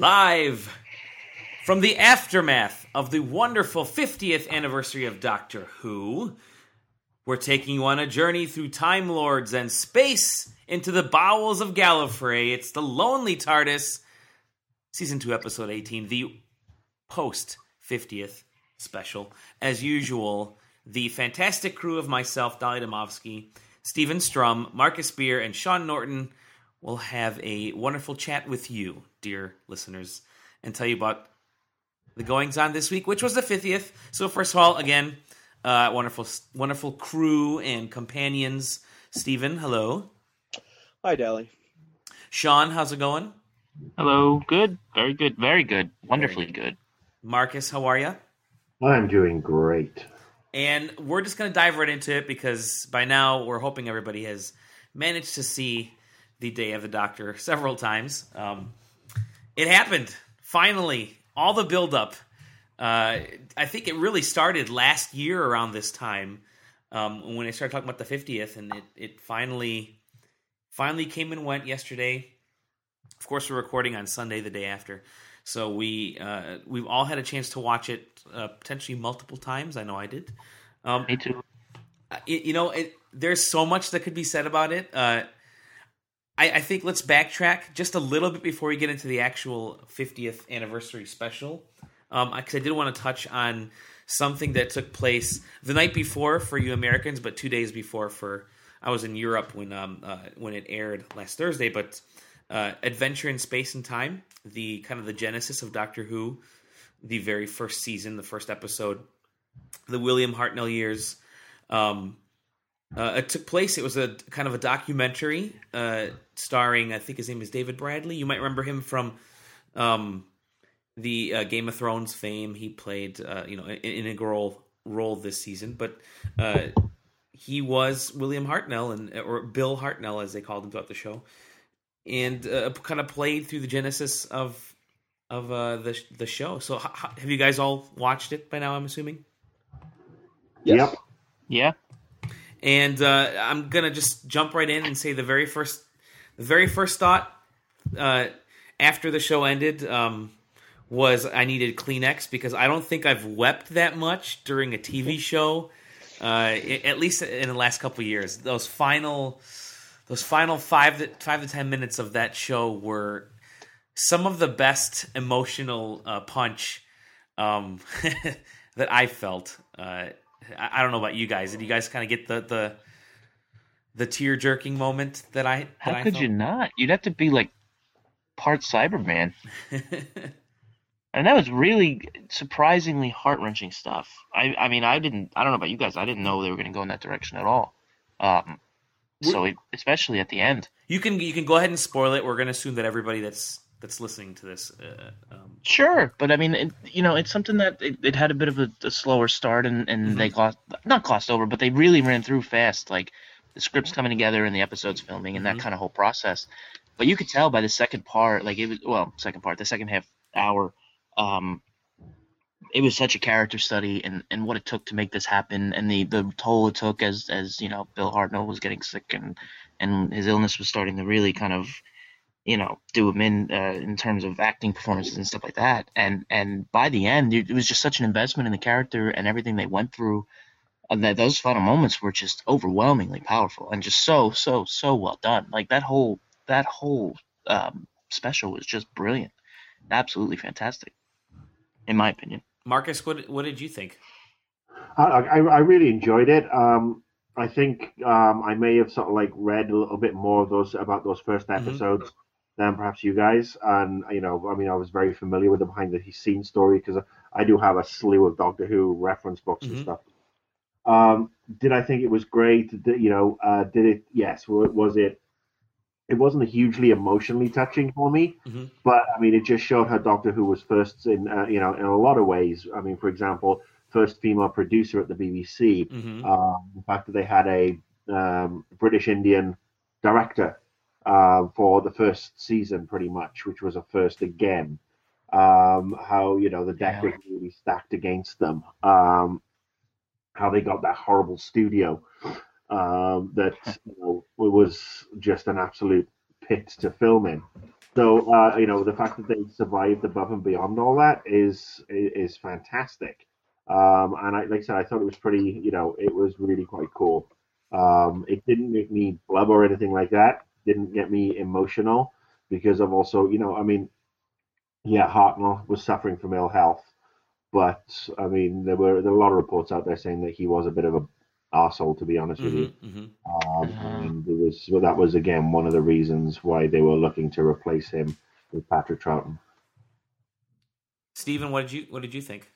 Live from the aftermath of the wonderful 50th anniversary of Doctor Who, we're taking you on a journey through Time Lords and space into the bowels of Gallifrey. It's the Lonely TARDIS, Season 2, Episode 18, the post-50th special. As usual, the fantastic crew of myself, Dali Domovsky, Stephen Strum, Marcus Beer, and Sean Norton will have a wonderful chat with you, dear listeners, and tell you about the goings-on this week, which was the 50th. So first of all, again, wonderful crew and companions. Stephen, hello. Hi, Dali. Sean, how's it going? Hello. Good. Very good. Very good. Wonderfully good. Marcus, how are you? I'm doing great. And we're just going to dive right into it because by now we're hoping everybody has managed to see the Day of the Doctor several times. It happened. Finally. All the build-up. I think it really started last year around this time when I started talking about the 50th, and it finally came and went yesterday. Of course, we're recording on Sunday, the day after. So we've all had a chance to watch it potentially multiple times. I know I did. Me too. There's so much that could be said about it. I think let's backtrack just a little bit before we get into the actual 50th anniversary special. Because I did want to touch on something that took place the night before for you Americans, but 2 days before I was in Europe when it aired last Thursday. But Adventure in Space and Time, the kind of the genesis of Doctor Who, the very first season, the first episode, the William Hartnell years. It took place. It was a kind of a documentary starring, I think his name is David Bradley. You might remember him from the Game of Thrones fame. He played an integral role this season, but he was William Hartnell or Bill Hartnell as they called him throughout the show, and kind of played through the genesis of the show. So have you guys all watched it by now? I'm assuming. Yes. Yep. Yeah. And I'm gonna just jump right in and say the very first thought after the show ended was I needed Kleenex because I don't think I've wept that much during a TV show, at least in the last couple of years. Those final 5 to 10 minutes of that show were some of the best emotional punch that I felt. I don't know about you guys. Did you guys kind of get the tear jerking moment that I? How could you not? You'd have to be like part Cyberman. And that was really surprisingly heart-wrenching stuff. I mean, I don't know about you guys. I didn't know they were going to go in that direction at all. Especially at the end. You can go ahead and spoil it. We're going to assume that everybody that's listening to this. Sure, but I mean, it's something that it had a bit of a slower start, and mm-hmm. They glossed over, but they really ran through fast, like the scripts coming together and the episodes filming and mm-hmm. that kind of whole process. But you could tell by the second part, the second half hour, it was such a character study and what it took to make this happen, and the toll it took as Bill Hartnell was getting sick and his illness was starting to really kind of do him in terms of acting performances and stuff like that. And by the end, it was just such an investment in the character and everything they went through. That those final moments were just overwhelmingly powerful and just so well done. Like that whole special was just brilliant, absolutely fantastic, in my opinion. Marcus, what did you think? I really enjoyed it. I think I may have sort of like read a little bit more about those first episodes. Mm-hmm. Than perhaps you guys, and I was very familiar with the behind the scenes story because I do have a slew of Doctor Who reference books mm-hmm. and stuff. Did I think it was great? Did it? Yes. Was it? It wasn't hugely emotionally touching for me, mm-hmm. but I mean, it just showed how Doctor Who was first in in a lot of ways. I mean, for example, first female producer at the BBC. Mm-hmm. The fact that they had a British Indian director. For the first season, pretty much, which was a first again. How the deck was really stacked against them. How they got that horrible studio that was just an absolute pit to film in. So the fact that they survived above and beyond all that is fantastic. And like I said, I thought it was pretty. It was really quite cool. It didn't make me blub or anything like that. Didn't get me emotional because of also, I mean, yeah, Hartnell was suffering from ill health, but I mean, there were a lot of reports out there saying that he was a bit of a arsehole, to be honest with you. Mm-hmm, mm-hmm. And that was again one of the reasons why they were looking to replace him with Patrick Troughton. Stephen, what did you think?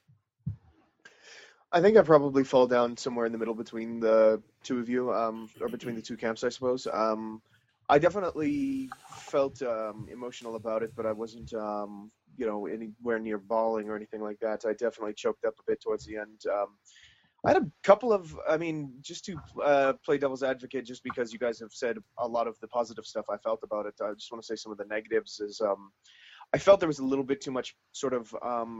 I think I probably fall down somewhere in the middle between the two of you, or between the two camps, I suppose. I definitely felt emotional about it, but I wasn't, anywhere near bawling or anything like that. I definitely choked up a bit towards the end. I had a couple of, just to play devil's advocate, just because you guys have said a lot of the positive stuff I felt about it. I just want to say some of the negatives is I felt there was a little bit too much sort of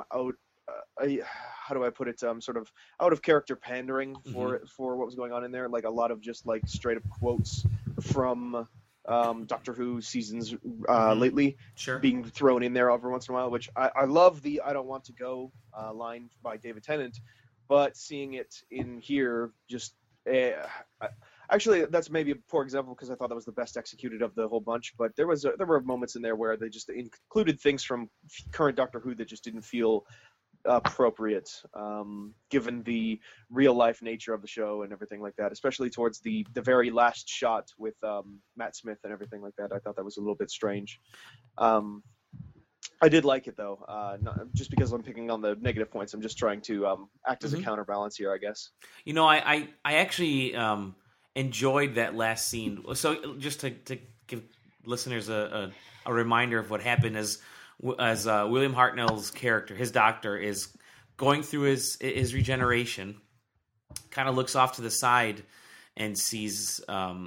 how do I put it? Sort of out of character pandering for what was going on in there. Like a lot of just like straight up quotes from Doctor Who seasons lately being thrown in there every once in a while, which I love the "I don't want to go" line by David Tennant. But seeing it in here, just actually, that's maybe a poor example because I thought that was the best executed of the whole bunch. But there were moments in there where they just included things from current Doctor Who that just didn't feel appropriate, given the real life nature of the show and everything like that. Especially towards the very last shot with Matt Smith and everything like that. I thought that was a little bit strange. I did like it though, not just because I'm picking on the negative points. I'm just trying to act as a counterbalance here, I guess. I actually enjoyed that last scene. So just to give listeners a reminder of what happened as William Hartnell's character, his doctor, is going through his regeneration, kind of looks off to the side and sees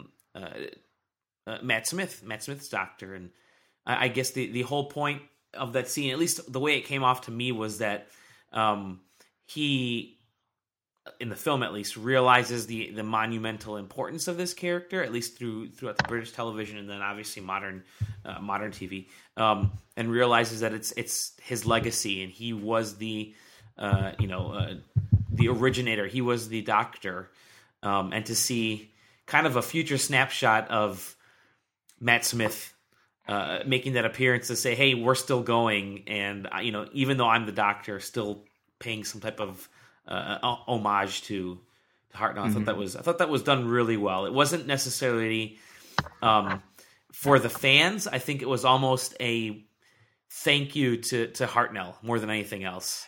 Matt Smith's doctor, and I guess the whole point of that scene, at least the way it came off to me, was that he, in the film at least, realizes the monumental importance of this character, at least throughout the British television and then obviously modern TV, and realizes that it's his legacy, and he was the originator, he was the doctor, and to see kind of a future snapshot of Matt Smith making that appearance to say, hey, we're still going, and even though I'm the doctor, still paying some type of homage to Hartnell. I thought that was done really well. It wasn't necessarily for the fans. I think it was almost a thank you to Hartnell more than anything else.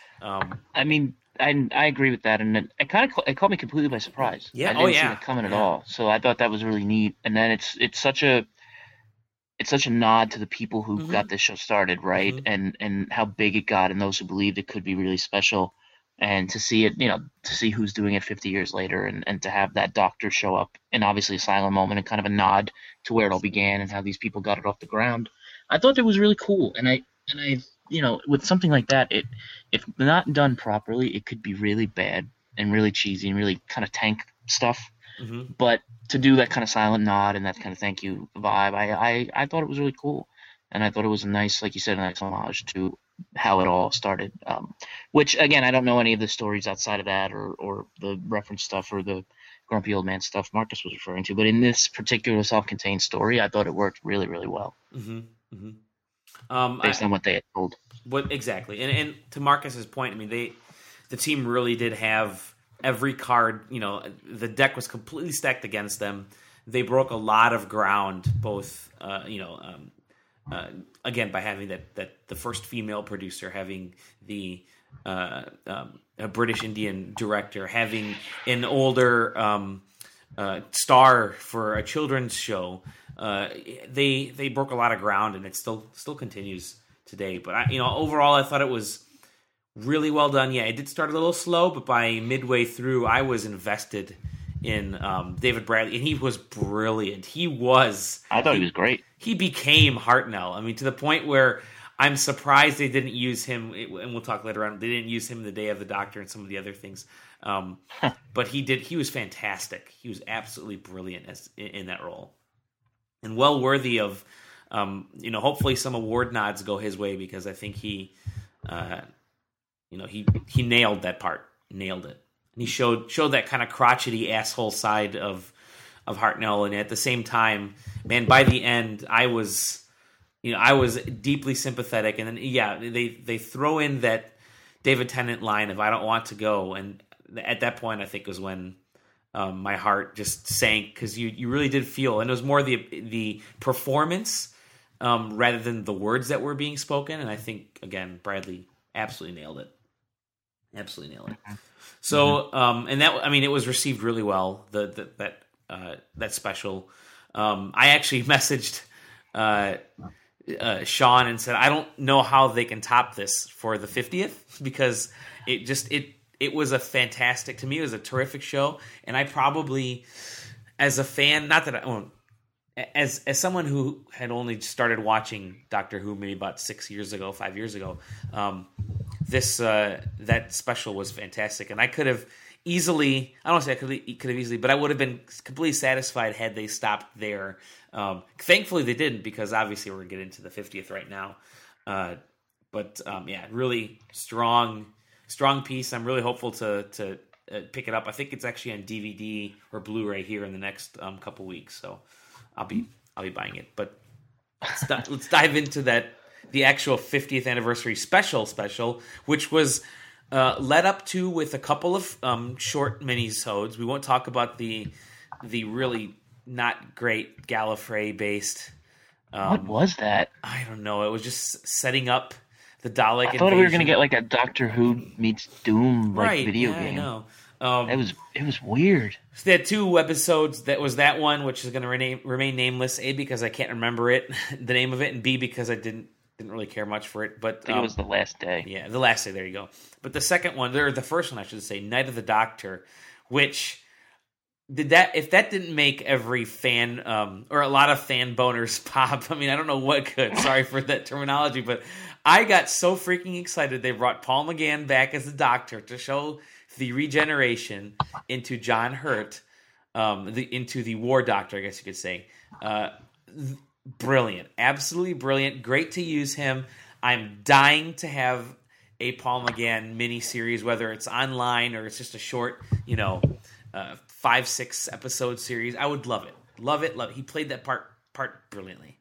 I agree with that, and it caught me completely by surprise. Yeah, I didn't see it coming at all. So I thought that was really neat. And then it's such a nod to the people who got this show started, right? And how big it got, and those who believed it could be really special. And to see it, to see who's doing it 50 years later, and to have that doctor show up, and obviously a silent moment and kind of a nod to where it all began and how these people got it off the ground. I thought it was really cool, and I with something like that, if not done properly, it could be really bad and really cheesy and really kind of tank stuff. But to do that kind of silent nod and that kind of thank you vibe, I thought it was really cool, and I thought it was a nice, like you said, a nice homage to how it all started. Which again, I don't know any of the stories outside of that, or the reference stuff, or the grumpy old man stuff Marcus was referring to. But in this particular self-contained story, I thought it worked really, really well. Based on what they had told. What exactly? And to Marcus's point, the team really did have every card. The deck was completely stacked against them. They broke a lot of ground, both again by having that the first female producer, having the a British Indian director, having an older star for a children's show. They broke a lot of ground, and it still continues today. But overall, I thought it was really well done. Yeah, it did start a little slow, but by midway through, I was invested in David Bradley, and he was brilliant. I thought he was great. He became Hartnell. To the point where I'm surprised they didn't use him, and we'll talk later on. They didn't use him in the Day of the Doctor and some of the other things. But he did. He was fantastic. He was absolutely brilliant in that role, and well worthy of hopefully some award nods go his way, because I think he nailed that part, nailed it. And he showed that kind of crotchety asshole side of Hartnell, and at the same time, man, by the end, I was deeply sympathetic. And then, they throw in that David Tennant line of "I don't want to go," and at that point, I think was when my heart just sank, because you really did feel, and it was more the performance rather than the words that were being spoken. And I think, again, Bradley absolutely nailed it. Absolutely nailed it. So, and that, it was received really well. That special. I actually messaged Sean and said, I don't know how they can top this for the 50th, because it was a fantastic, to me, it was a terrific show. And I probably, as a fan, not that I won't, as someone who had only started watching Doctor Who maybe about 5 years ago, that special was fantastic, and I could have easily, I don't say I could have easily, but I would have been completely satisfied had they stopped there. Thankfully they didn't, because obviously we're going to get into the 50th right now. But really strong piece. I'm really hopeful to pick it up. I think it's actually on DVD or Blu-ray here in the next couple weeks, so I'll be buying it. But let's dive into the actual 50th anniversary special, which was led up to with a couple of short mini-sodes. We won't talk about the really not great Gallifrey based. What was that? I don't know. It was just setting up the Dalek I thought we were going to get like a Doctor Who meets Doom video game. I know. It was weird. So they had 2 episodes. That was that one, which is going to remain nameless. A, because I can't remember the name of it, and B, because I didn't really care much for it. But I think it was The Last Day. Yeah, The Last Day. There you go. But the second one, or the first one, I should say, Night of the Doctor, which if that didn't make every fan or a lot of fan boners pop, I don't know what could. Sorry for that terminology, but I got so freaking excited. They brought Paul McGann back as the Doctor to show the regeneration into John Hurt, into the War Doctor, I guess you could say. Brilliant, absolutely brilliant. Great to use him. I'm dying to have a Paul McGann miniseries, whether it's online or it's just a short, 5-6 episode series. I would love it. Love it. He played that part brilliantly.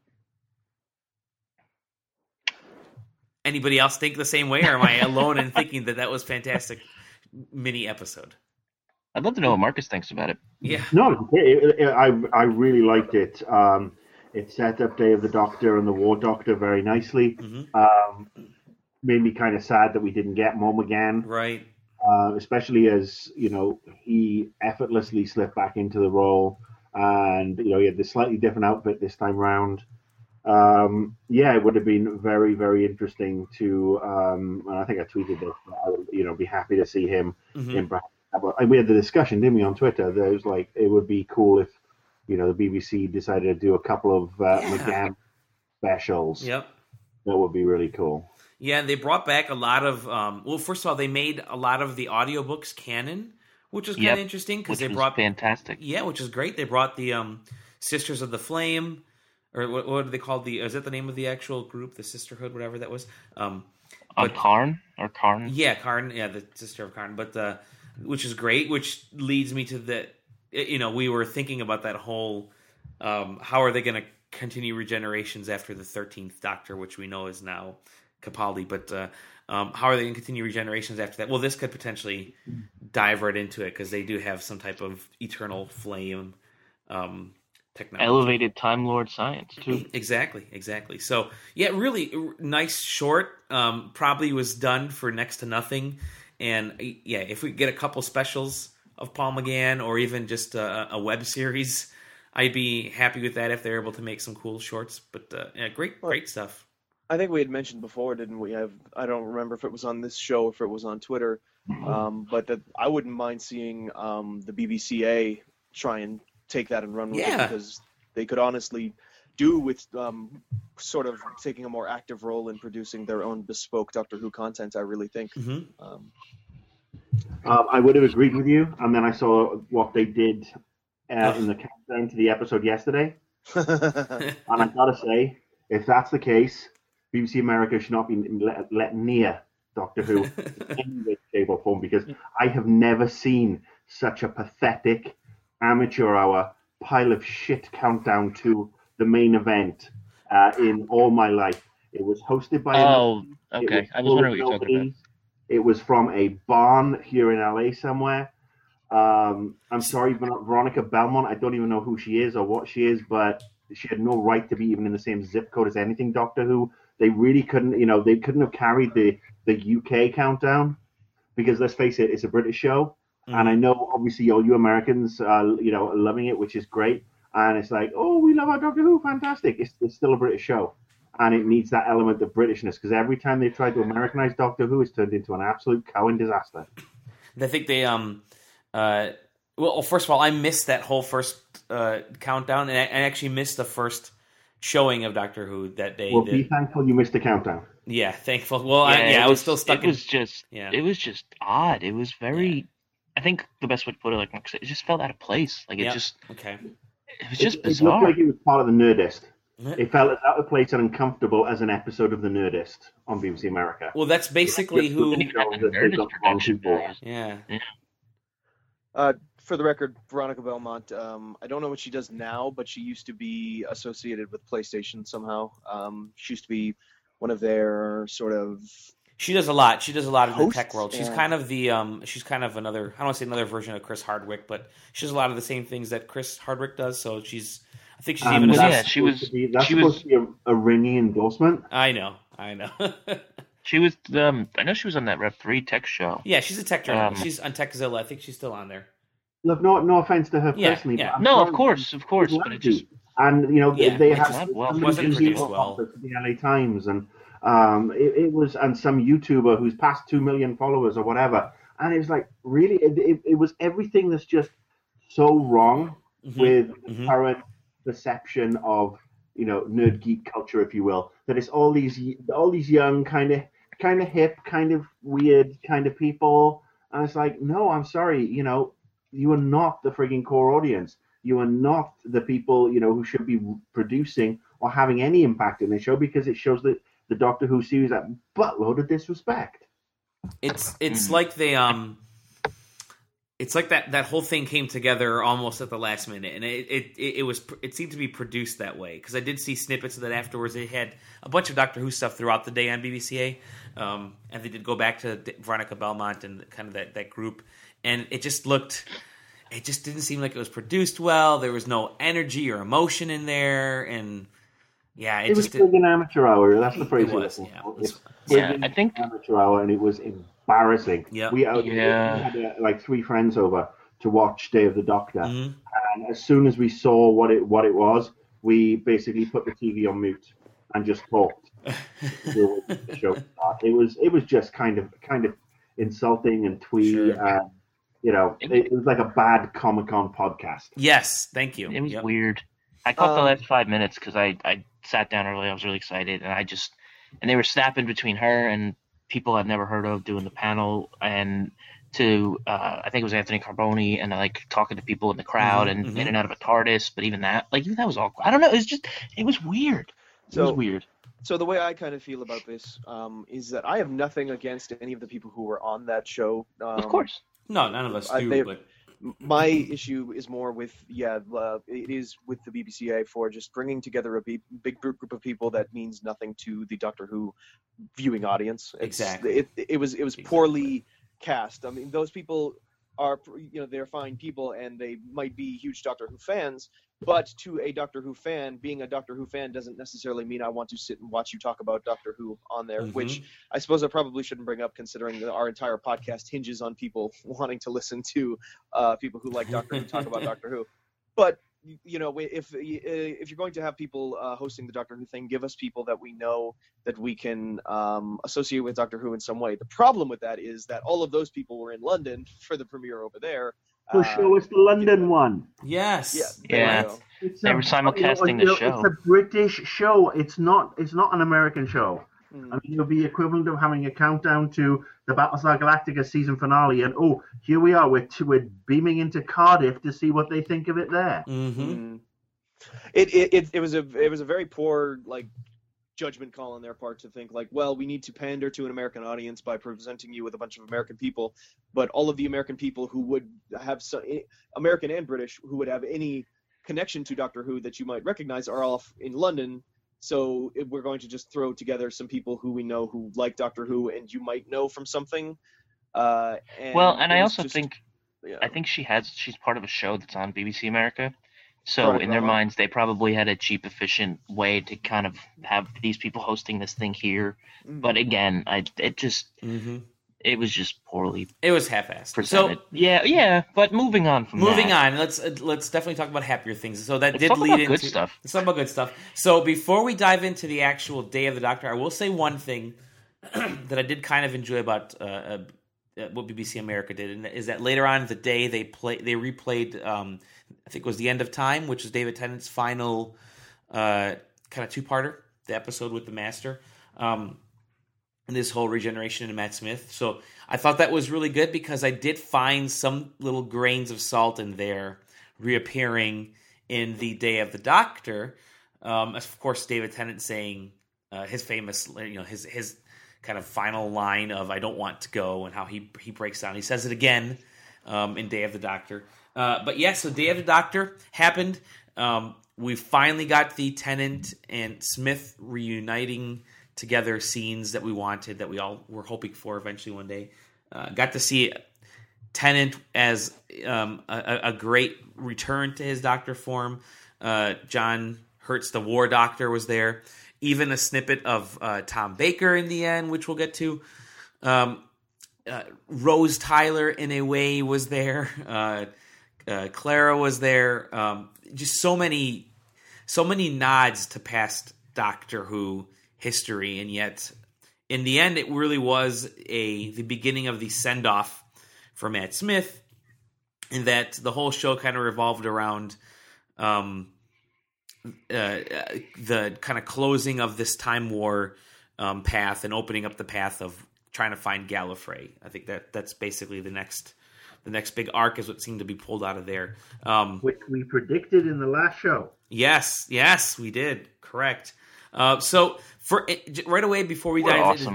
Anybody else think the same way, or am I alone in thinking that was fantastic mini episode? I'd love to know what Marcus thinks about it. Yeah. No, I really liked it. It set up Day of the Doctor and the War Doctor very nicely. Mm-hmm. Made me kind of sad that we didn't get Mom again. Right. Especially as, he effortlessly slipped back into the role, and, he had this slightly different outfit this time round. It would have been very, very interesting to, and I think I tweeted this, I would, be happy to see him in. We had the discussion, didn't we, on Twitter? There was it would be cool if, the BBC decided to do a couple of McGann specials. Yep. That would be really cool. Yeah, they brought back a lot of, first of all, they made a lot of the audiobooks canon, which was kind of interesting, because they brought... fantastic. Yeah, which is great. They brought the Sisters of the Flame, or what do they call is that the name of the actual group, the Sisterhood, whatever that was? Karn? Or Karn? Yeah, Karn, the Sister of Karn, but which is great, which leads me to the, we were thinking about that whole, how are they going to continue regenerations after the 13th Doctor, which we know is now Capaldi, but how are they going to continue regenerations after that? Well, this could potentially dive right into it, because they do have some type of eternal flame technology. Elevated Time Lord science, too. Exactly. So, yeah, really nice short. Probably was done for next to nothing. And, yeah, if we get a couple specials of Paul McGann, or even just a web series, I'd be happy with that if they're able to make some cool shorts. But, great stuff. I think we had mentioned before, didn't we? I don't remember if it was on this show or if it was on Twitter, but that I wouldn't mind seeing the BBCA try and take that and run with it, because they could honestly do with sort of taking a more active role in producing their own bespoke Doctor Who content, I really think. Mm-hmm. I would have agreed with you, and then I saw what they did in the countdown to the episode yesterday, and I gotta say, If that's the case, BBC America should not be let near Doctor Who in any way, shape, or form, because I have never seen such a pathetic amateur hour pile of shit countdown to the main event in all my life. It was hosted by... okay. I was wondering what you're talking about. It was from a barn here in LA somewhere. I'm sorry, Veronica Belmont. I don't even know who she is or what she is, but she had no right to be even in the same zip code as anything Doctor Who. They really couldn't, they couldn't have carried the UK countdown, because let's face it, it's a British show. And I know, obviously, all you Americans are, loving it, which is great. And it's like, oh, we love our Doctor Who, fantastic. It's still a British show. And it needs that element of Britishness, because every time they've tried to Americanize Doctor Who, it's turned into an absolute Cowan disaster. I think they, well, first of all, I missed that whole first countdown, and I actually missed the first showing of Doctor Who that day. Well, be thankful you missed the countdown. Yeah, thankful. Well, I was still stuck. It was just odd. It was very. Yeah. I think the best way to put it, like Mark said, it just felt out of place. Like it just. Okay. It was just bizarre. It looked like it was part of the Nerdist. It felt as out of place and uncomfortable as an episode of The Nerdist on BBC America. Well, that's basically who. Yeah. For the record, Veronica Belmont, I don't know what she does now, but she used to be associated with PlayStation somehow. She used to be one of their sort of... She does a lot. She does a lot in the tech world. She's kind of the she's kind of another, I don't want to say another version of Chris Hardwick, but she does a lot of the same things that Chris Hardwick does. So I think she's even that's supposed to be a ringing endorsement. I know. She was I know she was on that Rev 3 tech show. Yeah, she's a tech journalist. She's on Techzilla. I think she's still on there. Look, no offense to her personally. Yeah. But no, of course, but it just they had wasn't produced well. The LA Times and it was, and some YouTuber who's past 2 million followers or whatever, and it was like really it was everything that's just so wrong with the current perception of nerd geek culture, if you will, that it's all these young kind of hip, kind of weird kind of people, and it's like, no, I'm sorry, you are not the frigging core audience. You are not the people, who should be producing or having any impact in the show, because it shows that the Doctor Who series a buttload of disrespect. It's like they it's like that whole thing came together almost at the last minute, and it seemed to be produced that way, because I did see snippets of that afterwards. They had a bunch of Doctor Who stuff throughout the day on BBCA, and they did go back to Veronica Belmont and kind of that group, and it just didn't seem like it was produced well. There was no energy or emotion in there, and it was an amateur hour. That's the phrase. It was, I think amateur hour, and it was embarrassing. Yeah, we had like 3 friends over to watch Day of the Doctor, and as soon as we saw what it was, we basically put the TV on mute and just talked. The show. It was just kind of insulting and twee. Sure. It was like a bad Comic-Con podcast. Yes, thank you. It was weird. I caught the last 5 minutes because I sat down early. I was really excited, and they were snapping between her and people I'd never heard of doing the panel, and to I think it was Anthony Carboni, and like talking to people in the crowd and in and out of a TARDIS. But even that was all. I don't know. It was weird. It was weird. So the way I kind of feel about this is that I have nothing against any of the people who were on that show. Of course. No, none of us do. But my issue is more with it is with the BBCA for just bringing together a big group of people that means nothing to the Doctor Who viewing audience. Exactly. It was poorly cast. I mean, those people are they're fine people and they might be huge Doctor Who fans, but to a Doctor Who fan, being a Doctor Who fan doesn't necessarily mean I want to sit and watch you talk about Doctor Who on there, which I suppose I probably shouldn't bring up, considering that our entire podcast hinges on people wanting to listen to people who like Doctor Who talk about Doctor Who. But if you're going to have people hosting the Doctor Who thing, give us people that we know that we can associate with Doctor Who in some way. The problem with that is that all of those people were in London for the premiere over there. So show us the London one. Yes. Yeah. They were simulcasting the show. It's a British show. It's not an American show. I mean, it'll be equivalent of having a countdown to the Battlestar Galactica season finale, and here we are, we're beaming into Cardiff to see what they think of it there. It was a very poor judgment call on their part to think like, well, we need to pander to an American audience by presenting you with a bunch of American people, but all of the American people who would have American and British who would have any connection to Doctor Who that you might recognize are off in London. So we're going to just throw together some people who we know who like Doctor Who and you might know from something. And I also think, I think she's part of a show that's on BBC America. So in their minds, they probably had a cheap, efficient way to kind of have these people hosting this thing here. Mm-hmm. But again, it was just poorly. It was half-assed. Presented. So yeah. But moving on, let's definitely talk about happier things. So that did lead into good stuff. Let's talk about good stuff. So before we dive into the actual Day of the Doctor, I will say one thing that I did kind of enjoy about what BBC America did, and is that later on in the day they replayed. I think it was The End of Time, which is David Tennant's final kind of two-parter, the episode with the Master, and this whole regeneration into Matt Smith. So I thought that was really good because I did find some little grains of salt in there reappearing in the Day of the Doctor. Of course, David Tennant saying his famous, his kind of final line of "I don't want to go" and how he breaks down. He says it again in Day of the Doctor. But yeah, so Day of the Doctor happened. We finally got the Tennant and Smith reuniting together scenes that we wanted, that we all were hoping for eventually one day. Got to see Tennant as a great return to his Doctor form. John Hurts, the War Doctor, was there. Even a snippet of Tom Baker in the end, which we'll get to. Rose Tyler, in a way, was there. Clara was there. Just so many nods to past Doctor Who history, and yet in the end, it really was the beginning of the send off for Matt Smith, in that the whole show kind of revolved around the kind of closing of this Time War path and opening up the path of trying to find Gallifrey. I think that's basically the next big arc is what seemed to be pulled out of there. Which we predicted in the last show. Yes, we did. Correct. So for right away, before we dive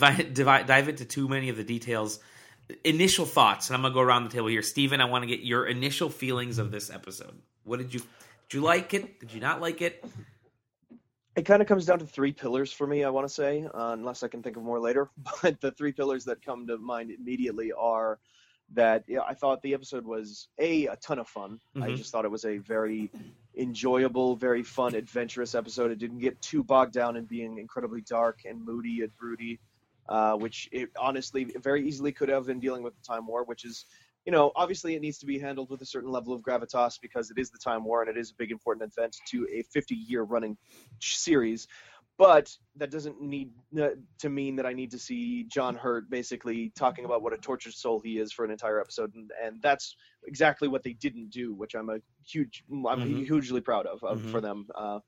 into too many of the details, initial thoughts, and I'm going to go around the table here. Steven, I want to get your initial feelings of this episode. What did you like it? Did you not like it? It kind of comes down to three pillars for me, I want to say, unless I can think of more later. But the three pillars that come to mind immediately are that I thought the episode was a ton of fun. Mm-hmm. I just thought it was a very enjoyable, very fun, adventurous episode. It didn't get too bogged down in being incredibly dark and moody and broody, which it honestly very easily could have in dealing with the Time War, which is, obviously it needs to be handled with a certain level of gravitas because it is the Time War and it is a big important event to a 50-year running series. But that doesn't need to mean that I need to see John Hurt basically talking about what a tortured soul he is for an entire episode, and that's exactly what they didn't do, which I'm hugely proud of for them.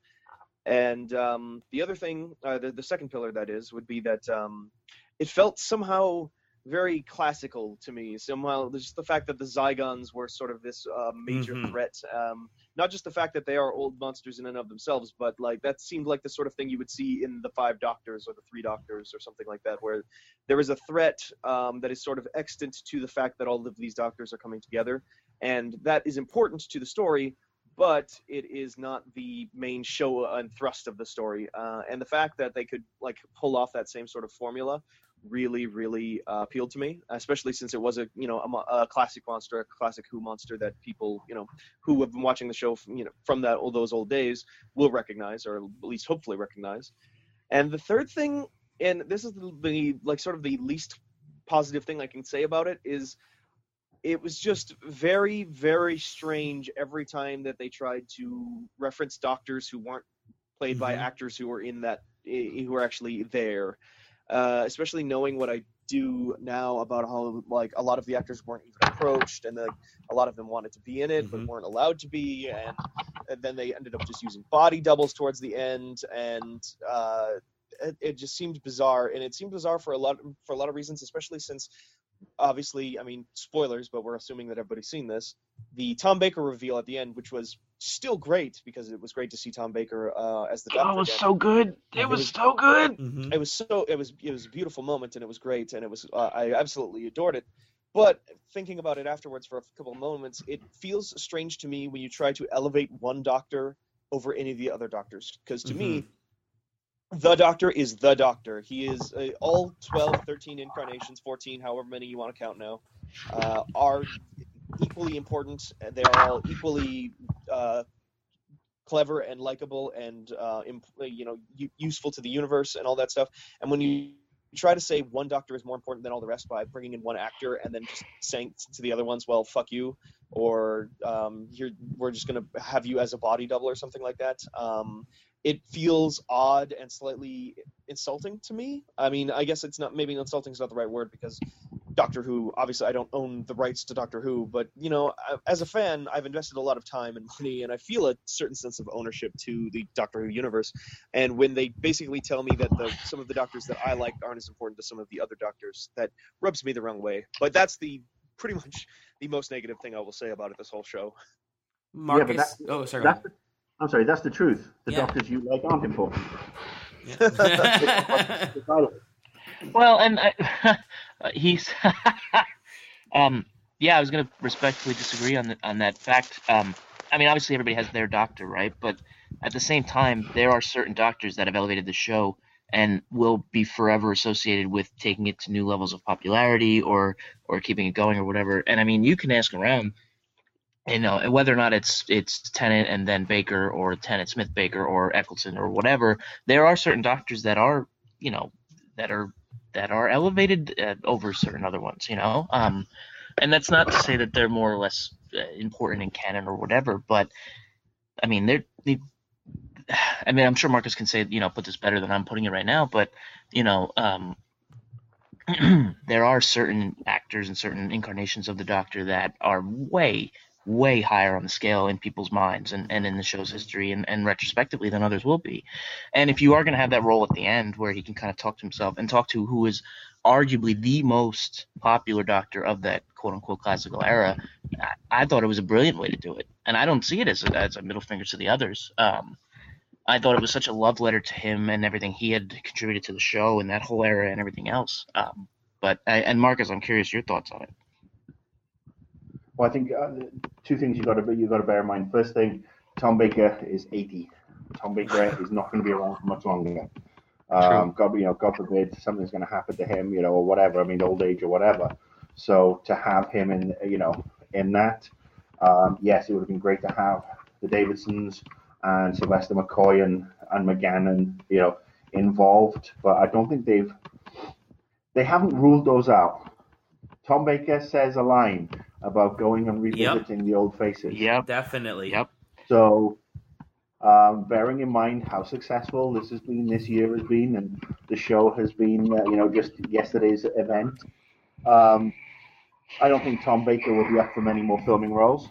And the other thing, the second pillar that is, would be that it felt somehow very classical to me. Somehow, just the fact that the Zygons were sort of this major threat. Not just the fact that they are old monsters in and of themselves, but like that seemed like the sort of thing you would see in the 5 Doctors or the 3 Doctors or something like that, where there is a threat that is sort of extant to the fact that all of these Doctors are coming together, and that is important to the story, but it is not the main show and thrust of the story. And the fact that they could like pull off that same sort of formula really, really appealed to me, especially since it was a classic monster, a classic Who monster that people, who have been watching the show from those old days will recognize, or at least hopefully recognize. And the third thing, and this is the sort of the least positive thing I can say about it, is it was just very, very strange every time that they tried to reference Doctors who weren't played by actors who were who were actually there. Especially knowing what I do now about how like a lot of the actors weren't even approached, and a lot of them wanted to be in it but weren't allowed to be, and then they ended up just using body doubles towards the end, and it just seemed bizarre, and it seemed bizarre for a lot of reasons, especially since obviously, I mean, spoilers, but we're assuming that everybody's seen this. The Tom Baker reveal at the end, which was still great because it was great to see Tom Baker as the Doctor. Oh, it was again. so good. It was so good. It was a beautiful moment, and it was great, and it was I absolutely adored it. But thinking about it afterwards for a couple of moments, it feels strange to me when you try to elevate one Doctor over any of the other Doctors, because to me, the Doctor is the Doctor. He is all 12, 13 incarnations, 14, however many you want to count now, are equally important. They are all equally clever and likable and useful to the universe and all that stuff. And when you try to say one Doctor is more important than all the rest by bringing in one actor and then just saying to the other ones, well, fuck you, or we're just going to have you as a body double or something like that, it feels odd and slightly insulting to me. I mean, I guess maybe insulting is not the right word, because Doctor Who, obviously I don't own the rights to Doctor Who, but, as a fan, I've invested a lot of time and money, and I feel a certain sense of ownership to the Doctor Who universe. And when they basically tell me that some of the Doctors that I like aren't as important to some of the other Doctors, that rubs me the wrong way. But that's pretty much the most negative thing I will say about it this whole show. Marcus, I'm sorry, that's the truth. The Doctors you like aren't important. Yeah. Well, and he's I was going to respectfully disagree on that fact. I mean, obviously everybody has their Doctor, right? But at the same time, there are certain Doctors that have elevated the show and will be forever associated with taking it to new levels of popularity or keeping it going or whatever. And I mean, you can ask around, whether or not it's Tennant and then Baker, or Tennant, Smith, Baker, or Eccleston, or whatever. There are certain Doctors that are, that are elevated over certain other ones, and that's not to say that they're more or less important in canon or whatever. But I mean, I'm sure Marcus can say, put this better than I'm putting it right now. But there are certain actors and certain incarnations of the Doctor that are way higher on the scale in people's minds and in the show's history and retrospectively than others will be. And if you are going to have that role at the end where he can kind of talk to himself and talk to who is arguably the most popular Doctor of that quote-unquote classical era, I thought it was a brilliant way to do it. And I don't see it as a middle finger to the others. I thought it was such a love letter to him and everything he had contributed to the show and that whole era and everything else. And Marcus, I'm curious your thoughts on it. Well, I think two things you got to bear in mind. First thing, Tom Baker is 80. Tom Baker is not going to be around for much longer. God forbid something's going to happen to him, or whatever. I mean, old age or whatever. So to have him in that, yes, it would have been great to have the Davidsons and Sylvester McCoy and McGann, involved. But I don't think they haven't ruled those out. Tom Baker says a line about going and revisiting the old faces. Yep, definitely. Yep. So, bearing in mind how successful this year has been, and the show has been, just yesterday's event, I don't think Tom Baker will be up for many more filming roles.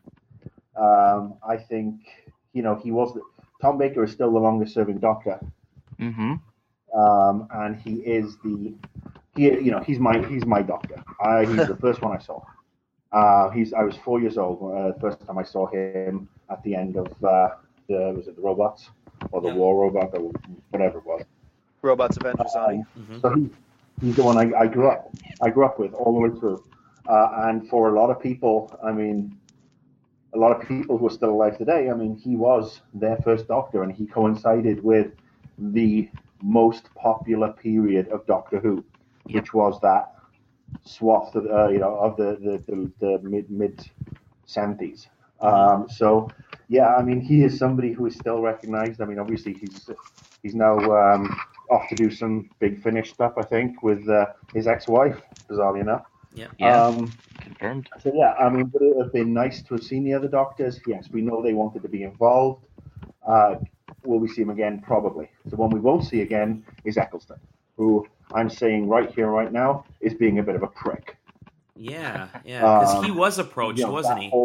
I think, Tom Baker is still the longest serving Doctor. Mm-hmm. And he is he's my Doctor. He's the first one I saw. I was 4 years old the first time I saw him at the end of was it the Robots or the War Robot or whatever it was. Robots Avengers Army. So he's the one I grew up with all the way through. And for a lot of people, I mean, a lot of people who are still alive today, I mean, he was their first Doctor, and he coincided with the most popular period of Doctor Who, which was that swath of the mid 70s. So yeah, I mean, he is somebody who is still recognized. I mean, obviously he's now off to do some Big Finish stuff, I think, with his ex-wife, bizarrely enough. Yeah. Confirmed. So yeah, I mean, would it have been nice to have seen the other Doctors? Yes, we know they wanted to be involved. Will we see him again? Probably. The one we won't see again is Eccleston, who I'm saying right here, right now, is being a bit of a prick. Yeah, because he was approached, wasn't he?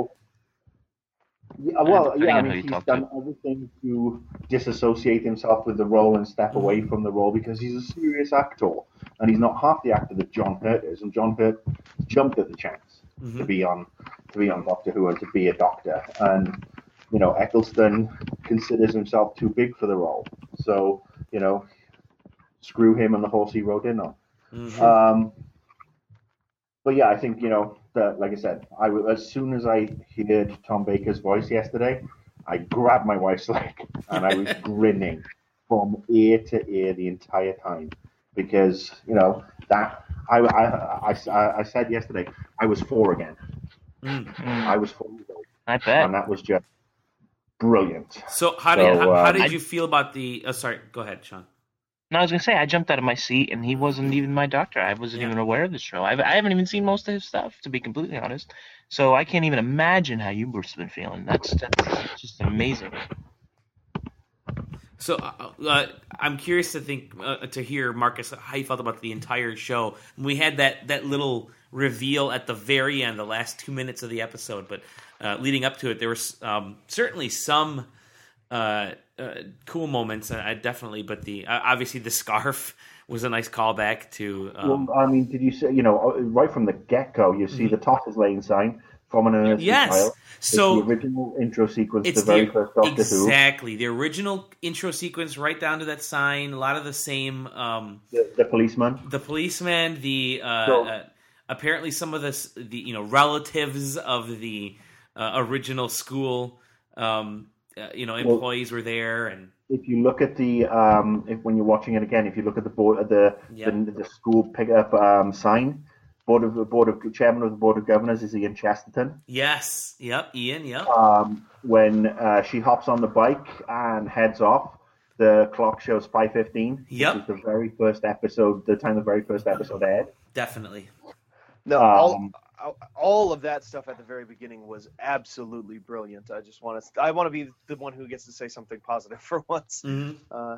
I mean, he's done everything to disassociate himself with the role and step away from the role because he's a serious actor, and he's not half the actor that John Hurt is. And John Hurt jumped at the chance to be on Doctor Who and to be a Doctor. And Eccleston considers himself too big for the role. So, screw him and the horse he rode in on. Mm-hmm. But yeah, I think, that, like I said, as soon as I heard Tom Baker's voice yesterday, I grabbed my wife's leg and I was grinning from ear to ear the entire time because, that I said yesterday, I was 4 again. Mm-hmm. I was 4 years old. I bet. And that was just brilliant. So how did you feel about the... sorry, go ahead, Sean. No, I was going to say, I jumped out of my seat, and he wasn't even my doctor. I wasn't even aware of the show. I haven't even seen most of his stuff, to be completely honest. So I can't even imagine how you've been feeling. That's just amazing. So I'm curious to hear, Marcus, how you felt about the entire show. We had that little reveal at the very end, the last 2 minutes of the episode, but leading up to it, there was certainly some... cool moments, definitely, but obviously the scarf was a nice callback to. Well, I mean, did you say right from the get-go? You see the Totters Lane sign from an Earth Child. So the original intro sequence, the very first Doctor Who. Exactly, the original intro sequence, right down to that sign. A lot of the same. The policeman. The policeman. Apparently some of the relatives of the original school. Employees were there, and if you look at when you're watching it again, if you look at the board, the school pickup sign, chairman of the board of governors is Ian Chesterton. Yes, yep, Ian, yep. When she hops on the bike and heads off, the clock shows 5:15. Yep, which is the very first episode. The time the very first episode aired. Definitely. No, all of that stuff at the very beginning was absolutely brilliant. I want to be the one who gets to say something positive for once. Mm-hmm.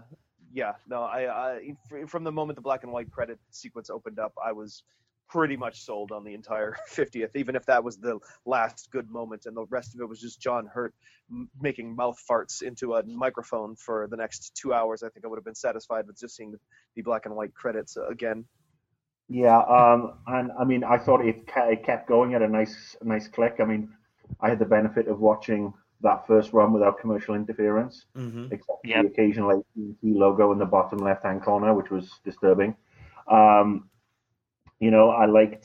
I from the moment the black and white credit sequence opened up, I was pretty much sold on the entire 50th, even if that was the last good moment and the rest of it was just John Hurt making mouth farts into a microphone for the next 2 hours. I think I would have been satisfied with just seeing the black and white credits again. Yeah, and I mean, I thought it kept going at a nice click. I mean, I had the benefit of watching that first run without commercial interference, except the occasional AT&T logo in the bottom left-hand corner, which was disturbing. I liked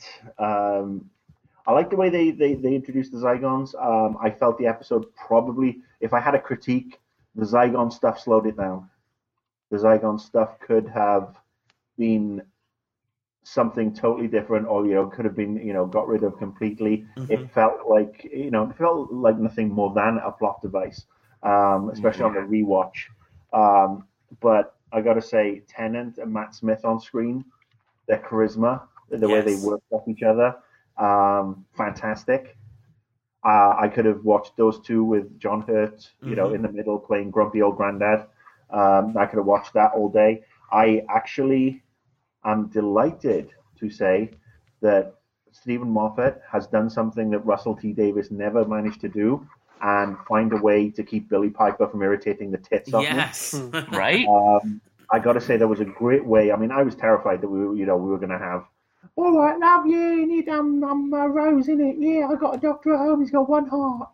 the way they introduced the Zygons. I felt the episode probably, if I had a critique, the Zygon stuff slowed it down. The Zygon stuff could have been something totally different, or could have been got rid of completely. Mm-hmm. It felt like nothing more than a plot device, especially on the rewatch. But I got to say, Tennant and Matt Smith on screen, their charisma, the way they worked off each other, fantastic. I could have watched those two with John Hurt, in the middle playing grumpy old granddad. I could have watched that all day. I'm delighted to say that Stephen Moffat has done something that Russell T Davies never managed to do, and find a way to keep Billy Piper from irritating the tits off me. Yes, right. I got to say that was a great way. I mean, I was terrified that we were going to have. All right, love you need Rose in it. Yeah, I got a doctor at home. He's got one heart.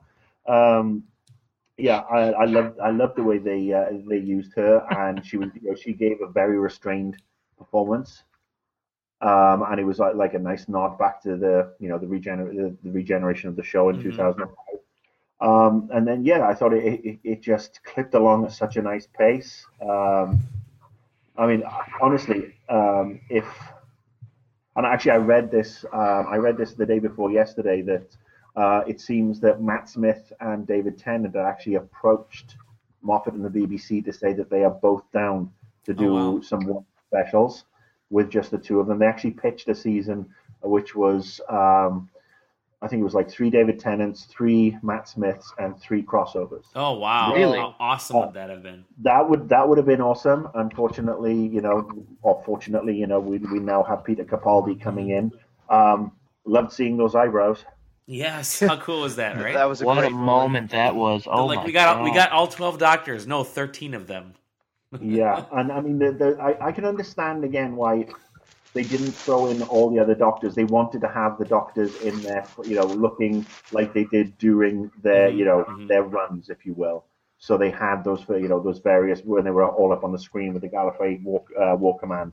I loved the way they used her, and she gave a very restrained performance, and it was like a nice nod back to the regeneration of the show in 2005. And then I thought it just clipped along at such a nice pace. I mean, honestly, I read this the day before yesterday that it seems that Matt Smith and David Tennant had actually approached Moffat and the BBC to say that they are both down to do some specials with just the two of them. They actually pitched a season which was I think it was like 3 David Tennants, 3 Matt Smiths, and 3 crossovers. Oh wow! Really? How awesome would that have been? That would have been awesome. Unfortunately, fortunately, we now have Peter Capaldi coming in. Loved seeing those eyebrows. Yes, how cool was that? Right? That was a moment that was. Oh my God. We got all 12 doctors. No, 13 of them. Yeah, and I mean, I can understand again why they didn't throw in all the other Doctors. They wanted to have the Doctors in there, looking like they did during their, their runs, if you will. So they had those, those various, when they were all up on the screen with the Gallifrey War Command.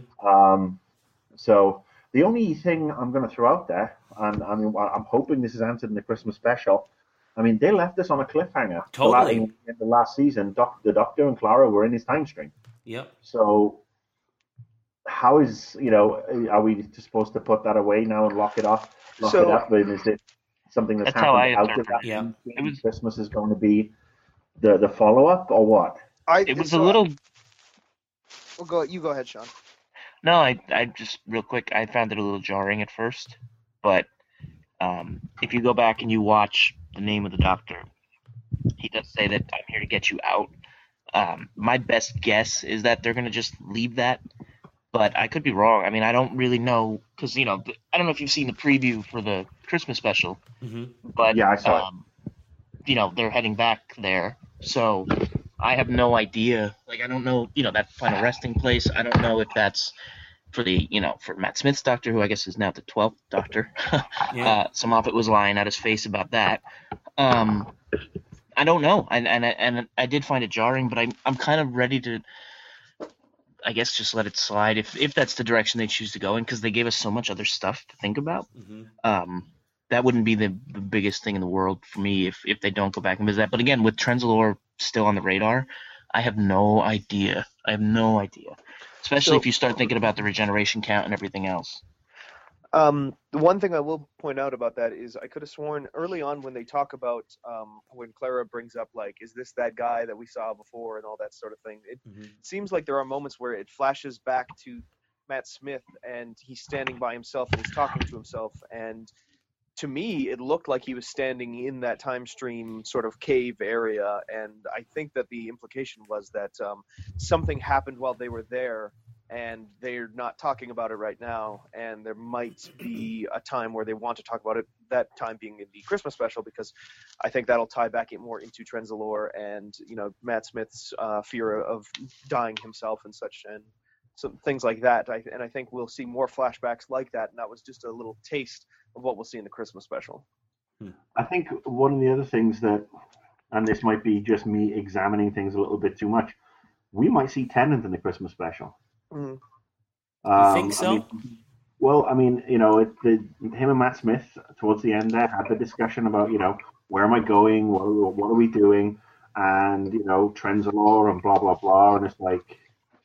So the only thing I'm going to throw out there, and I mean, I'm hoping this is answered in the Christmas special. I mean, they left us on a cliffhanger. Totally. In the last season, the Doctor and Clara were in his time stream. Yep. So how is, are we supposed to put that away now and lock it up? Is it something that's happened out of that? Yeah. Christmas is going to be the follow-up, or what? It was a little... Well, you go ahead, Sean. No, I just, real quick, I found it a little jarring at first, but if you go back and you watch the name of the Doctor, he does say that I'm here to get you out. My best guess is that they're going to just leave that, but I could be wrong. I mean, I don't really know, because, I don't know if you've seen the preview for the Christmas special, but, yeah, I saw it. They're heading back there, so I have no idea. Like, I don't know, that final resting place. I don't know if that's for the, for Matt Smith's Doctor, who I guess is now the 12th Doctor. So Moffat was lying at his face about that. I don't know, and I did find it jarring, but I'm kind of ready to, I guess, just let it slide if that's the direction they choose to go in, because they gave us so much other stuff to think about. That wouldn't be the biggest thing in the world for me if they don't go back and visit that. But again, with Trenzalore still on the radar, I have no idea. Especially if you start thinking about the regeneration count and everything else. The one thing I will point out about that is I could have sworn early on when they talk about when Clara brings up, like, is this that guy that we saw before and all that sort of thing, it seems like there are moments where it flashes back to Matt Smith and he's standing by himself and he's talking to himself, and to me it looked like he was standing in that time stream sort of cave area, and I think that the implication was that something happened while they were there and they're not talking about it right now, and there might be a time where they want to talk about it, that time being in the Christmas special, because I think that'll tie back more into Trenzalore and Matt Smith's fear of dying himself and such, and some things like that. And I think we'll see more flashbacks like that, and that was just a little taste of what we'll see in the Christmas special. I think one of the other things that, and this might be just me examining things a little bit too much, we might see Tennant in the Christmas special. You think so? Him and Matt Smith towards the end there had the discussion about, where am I going? What are we doing? And, Trenzalore and blah, blah, blah. And it's like,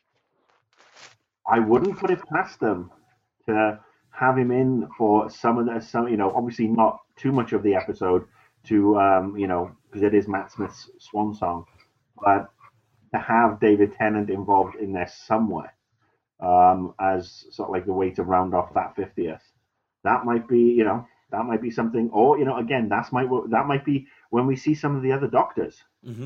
I wouldn't put it past them to have him in for obviously not too much of the episode to, because it is Matt Smith's swan song, but to have David Tennant involved in there somewhere. As sort of like the way to round off that 50th. That might be something, or, again, that might be when we see some of the other Doctors.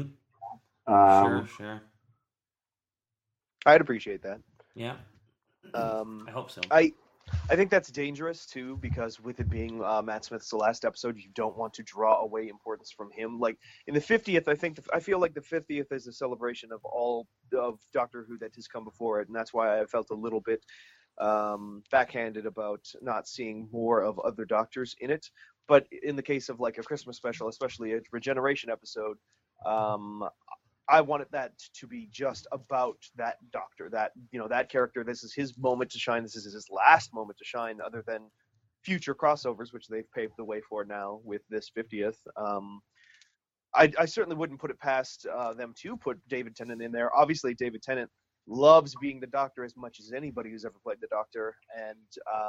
Sure. I'd appreciate that. Yeah. I hope so. I think that's dangerous too, because with it being Matt Smith's last episode, you don't want to draw away importance from him. Like in the 50th, I feel like the 50th is a celebration of all of Doctor Who that has come before it, and that's why I felt a little bit backhanded about not seeing more of other Doctors in it. But in the case of like a Christmas special, especially a regeneration episode, I wanted that to be just about that Doctor, that that character. This is his moment to shine. This is his last moment to shine, other than future crossovers, which they've paved the way for now with this 50th. I certainly wouldn't put it past them to put David Tennant in there. Obviously, David Tennant loves being the Doctor as much as anybody who's ever played the Doctor, and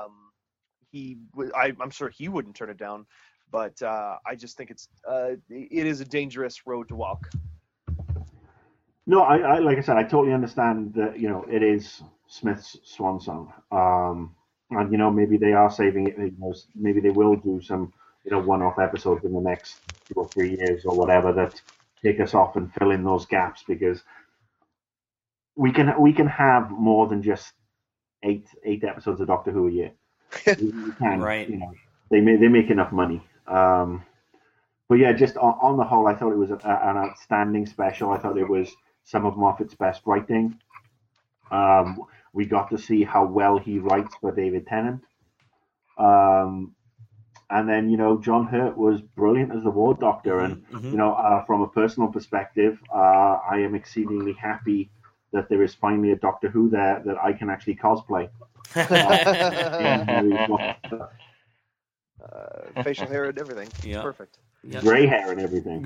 I'm sure he wouldn't turn it down. But I just think it is a dangerous road to walk. No, I like I said, I totally understand that, it is Smith's swan song. And, maybe they are saving it, maybe they will do some, one-off episodes in the next 2 or 3 years or whatever that take us off and fill in those gaps, because we can have more than just eight episodes of Doctor Who a year. We can, right. They make enough money. But yeah, just on the whole, I thought it was an outstanding special. I thought it was some of Moffat's best writing. we got to see how well he writes for David Tennant. And then, John Hurt was brilliant as the War Doctor. And, from a personal perspective, I am exceedingly happy that there is finally a Doctor Who there that I can actually cosplay. Facial hair and everything. Yeah. Perfect. Yep. Gray hair and everything.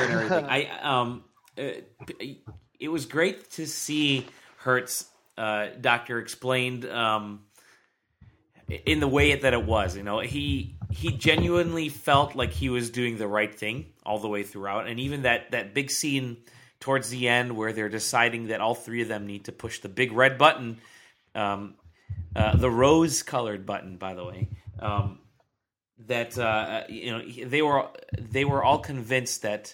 It was great to see Hurt's Doctor explained in the way that it was. He genuinely felt like he was doing the right thing all the way throughout, and even that big scene towards the end where they're deciding that all three of them need to push the big red button, the rose-colored button, by the way. That they were all convinced that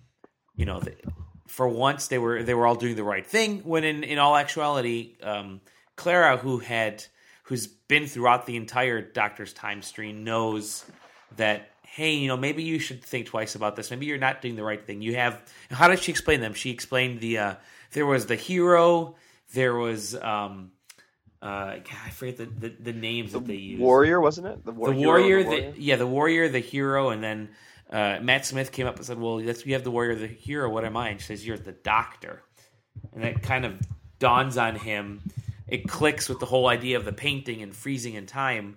for once they were all doing the right thing, when in all actuality, Clara, who's been throughout the entire Doctor's time stream, knows that, hey, maybe you should think twice about this. Maybe you're not doing the right thing. How did she explain them? She explained there was the hero, there was I forget the names that they used. Warrior, wasn't it? The warrior. The warrior, the hero, and then Matt Smith came up and said, "Well, you have the warrior, the hero. What am I?" And she says, "You're the Doctor," and that kind of dawns on him. It clicks with the whole idea of the painting and freezing in time.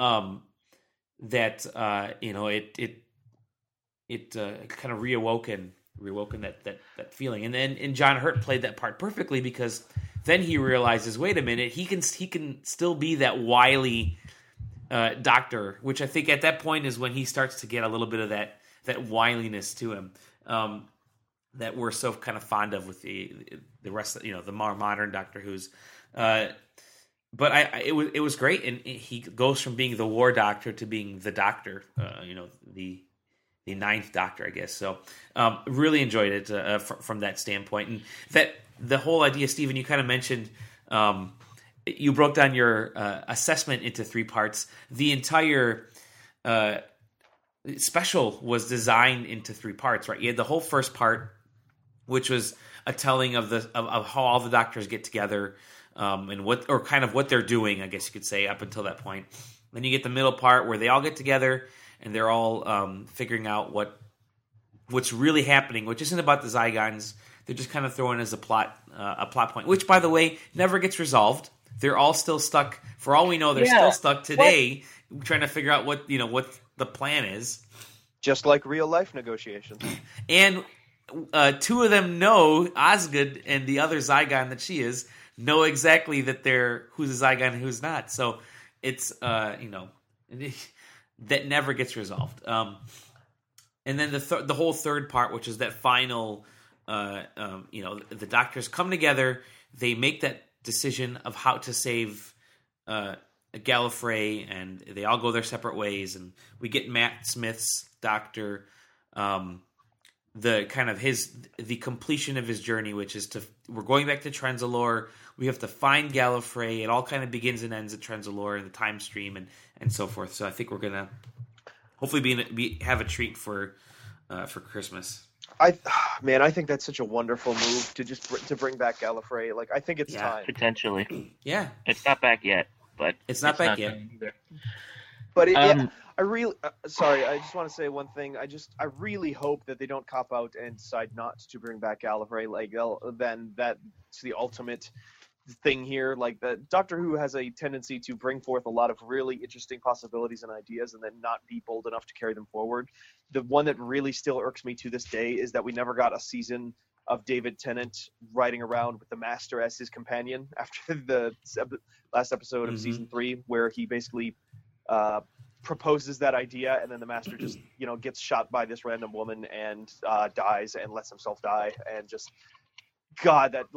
It kind of reawoken that feeling, and John Hurt played that part perfectly, because then he realizes, wait a minute, he can still be that wily Doctor, which I think at that point is when he starts to get a little bit of that wiliness to him that we're so kind of fond of with the rest of the more modern Doctor Who's. But it was great, and he goes from being the War Doctor to being the Doctor, the ninth Doctor, I guess. So really enjoyed it from that standpoint, and that the whole idea, Stephen, you kind of mentioned. You broke down your assessment into 3 parts. The entire special was designed into 3 parts, right? You had the whole first part, which was a telling of how all the Doctors get together. And what they're doing, I guess you could say, up until that point. Then you get the middle part where they all get together and they're all figuring out what's really happening, which isn't about the Zygons. They're just kind of throwing as a plot point, which, by the way, never gets resolved. They're all still stuck. For all we know, they're still stuck today, trying to figure out what the plan is. Just like real life negotiations. And 2 of them know, Osgood and the other Zygon that she is, know exactly that they're who's a Zygon and who's not. So it's that never gets resolved. And then the whole third part, which is that final, the Doctors come together, they make that decision of how to save Gallifrey, and they all go their separate ways, and we get Matt Smith's Doctor. The kind of the completion of his journey, which is we're going back to Trenzalore. We have to find Gallifrey. It all kind of begins and ends at Trenzalore and the time stream and so forth. So I think we're gonna hopefully have a treat for Christmas. I think that's such a wonderful move to bring back Gallifrey. Like, I think it's time. Potentially. Yeah, it's not back yet, but it's not back yet either. But I really sorry. I just want to say one thing. I really hope that they don't cop out and decide not to bring back Gallifrey. Like, then that's the ultimate thing here. Like, that Doctor Who has a tendency to bring forth a lot of really interesting possibilities and ideas, and then not be bold enough to carry them forward. The one that really still irks me to this day is that we never got a season of David Tennant riding around with the Master as his companion after the last episode of season 3, where he basically proposes that idea, and then the Master just gets shot by this random woman and dies and lets himself die, and just God, that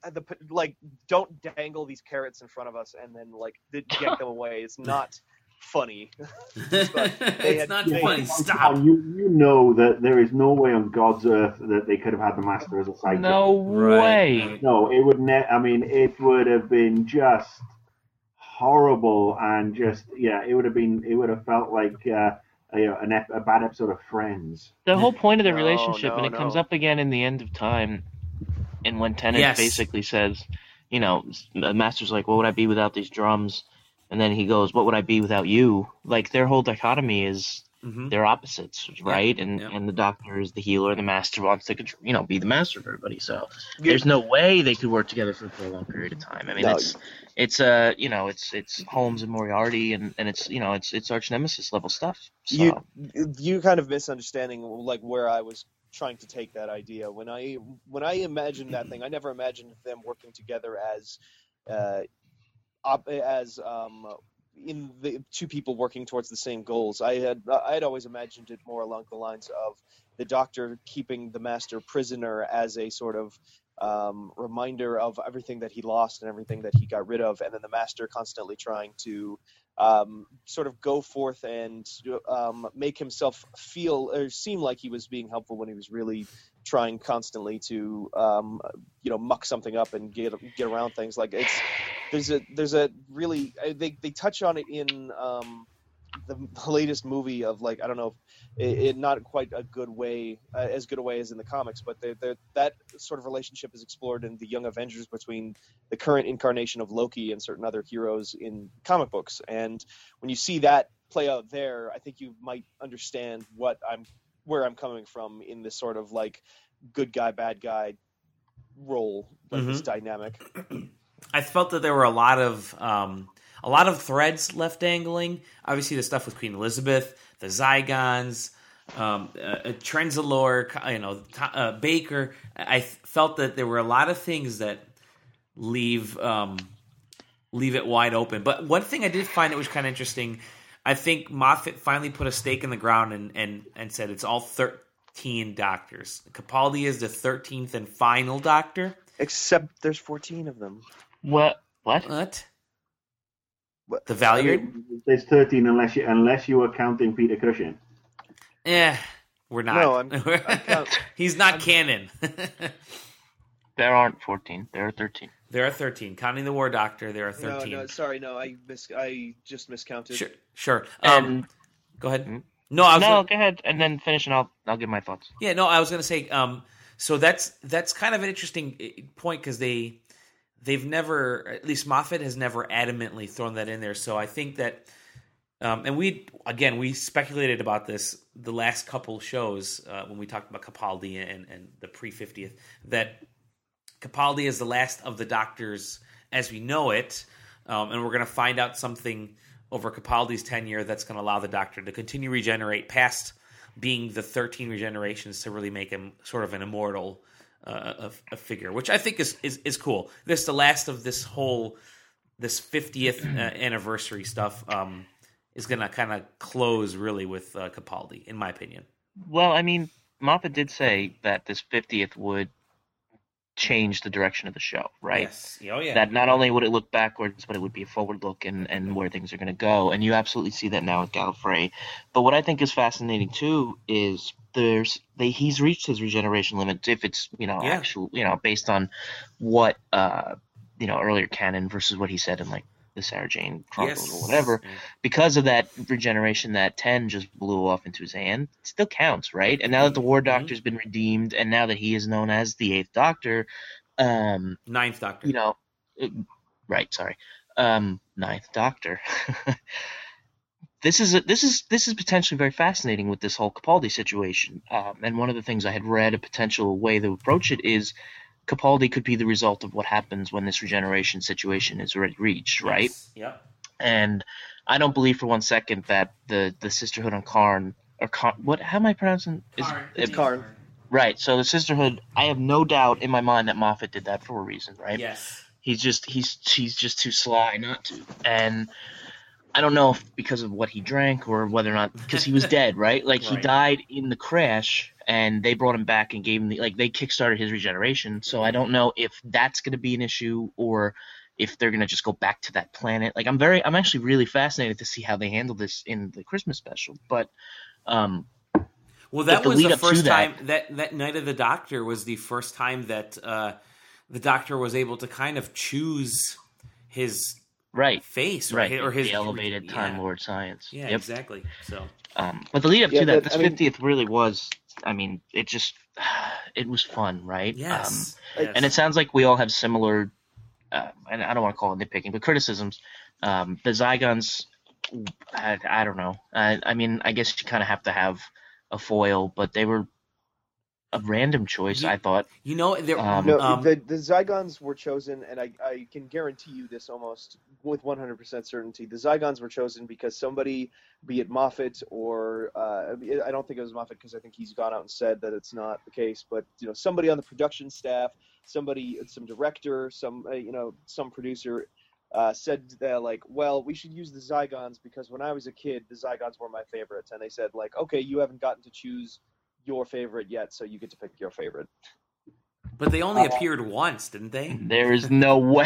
don't dangle these carrots in front of us and then get them away. It's not funny. It's not funny. Stop. You know that there is no way on God's earth that they could have had the Master as a sidekick. No way. No, it would. It would have been just horrible, and just it would have felt like a bad episode of Friends. The whole point of the relationship, and it comes up again in the End of Time, and when Tennant basically says, the Master's like, what would I be without these drums? And then he goes, what would I be without you? Like, their whole dichotomy is they're opposites, right? And the Doctor is the healer, the Master wants to, be the master of everybody. So there's no way they could work together for a long period of time. I mean, it's Holmes and Moriarty, and it's arch nemesis level stuff. So. You kind of misunderstanding like where I was trying to take that idea. When I imagined that thing, I never imagined them working together as in the two people working towards the same goals. I had always imagined it more along the lines of the Doctor keeping the Master prisoner as a sort of reminder of everything that he lost and everything that he got rid of, and then the Master constantly trying to sort of go forth and make himself feel or seem like he was being helpful when he was really trying constantly to muck something up and get around things. Like there's a really they touch on it in the latest movie of, like, I don't know, it not quite a good way, as good a way as in the comics, but that sort of relationship is explored in the Young Avengers between the current incarnation of Loki and certain other heroes in comic books. And when you see that play out there, I think you might understand where I'm coming from in this sort of like good guy, bad guy role, like this dynamic. I felt that there were a lot of threads left dangling. Obviously, the stuff with Queen Elizabeth, the Zygons, Trenzalore, Baker. I felt that there were a lot of things that leave it wide open. But one thing I did find that was kind of interesting, I think Moffat finally put a stake in the ground and said it's all 13 doctors. Capaldi is the 13th and final Doctor. Except there's 14 of them. What? The Valeyard? I mean, there's 13 unless you are counting Peter Cushing. We're not. No, I'm He's not canon. There aren't 14. There are 13. There are 13. Counting the War Doctor, there are 13. No, sorry, no, I just miscounted. Sure. Go ahead. Hmm? No, go ahead and then finish, and I'll give my thoughts. Yeah, no, I was going to say. So that's kind of an interesting point because they've never, at least Moffat has never adamantly thrown that in there. So I think that, and we speculated about this the last couple shows when we talked about Capaldi and the pre-50th, that Capaldi is the last of the Doctors as we know it, and we're going to find out something over Capaldi's tenure that's going to allow the Doctor to continue regenerate past being the 13 regenerations to really make him sort of an immortal a figure, which I think is cool. This the last of this 50th anniversary stuff is going to kind of close really with Capaldi, in my opinion. Well, I mean, Moffat did say that this 50th would change the direction of the show, right? Yes. Oh, yeah. That not only would it look backwards, but it would be a forward look and where things are going to go. And you absolutely see that now with Gallifrey. But what I think is fascinating too is he's reached his regeneration limit if it's actual based on what earlier canon versus what he said in like the Sarah Jane Chronicles or whatever. Yeah. Because of that regeneration, that 10 just blew off into his hand. It still counts, right? And now that the War Doctor's been redeemed, and now that he is known as the 8th Doctor, Ninth Doctor. Ninth Doctor. This is potentially very fascinating with this whole Capaldi situation. And one of the things I had read a potential way to approach it is Capaldi could be the result of what happens when this regeneration situation is already reached, right? Yeah. And I don't believe for one second that the Sisterhood on Karn how am I pronouncing? It's Karn. Right. So the Sisterhood, I have no doubt in my mind that Moffat did that for a reason, right? Yes. He's just too sly not to. And I don't know if because of what he drank or whether or not because he was dead, right? Like he died in the crash. And they brought him back and gave him they kickstarted his regeneration. So I don't know if that's going to be an issue or if they're going to just go back to that planet. Like I'm actually really fascinated to see how they handle this in the Christmas special. But well, that was the first time that Night of the Doctor was the first time that the Doctor was able to kind of choose his face, or his the elevated Time Lord science. Yeah, exactly. So, but the lead up to that, this 50th really was. I mean, it was fun, right? Yes. And it sounds like we all have similar and I don't want to call it nitpicking, but criticisms. The Zygons, I don't know. I mean, I guess you kind of have to have a foil, but they were a random choice, I thought. You know, the Zygons were chosen, and I can guarantee you this almost with 100% certainty. The Zygons were chosen because somebody, be it Moffat or I don't think it was Moffat because I think he's gone out and said that it's not the case, but somebody on the production staff, some director, some producer said like, well, we should use the Zygons because when I was a kid, the Zygons were my favorites, and they said like, okay, you haven't gotten to choose your favorite yet, so you get to pick your favorite. But they only appeared once, didn't they? There is no way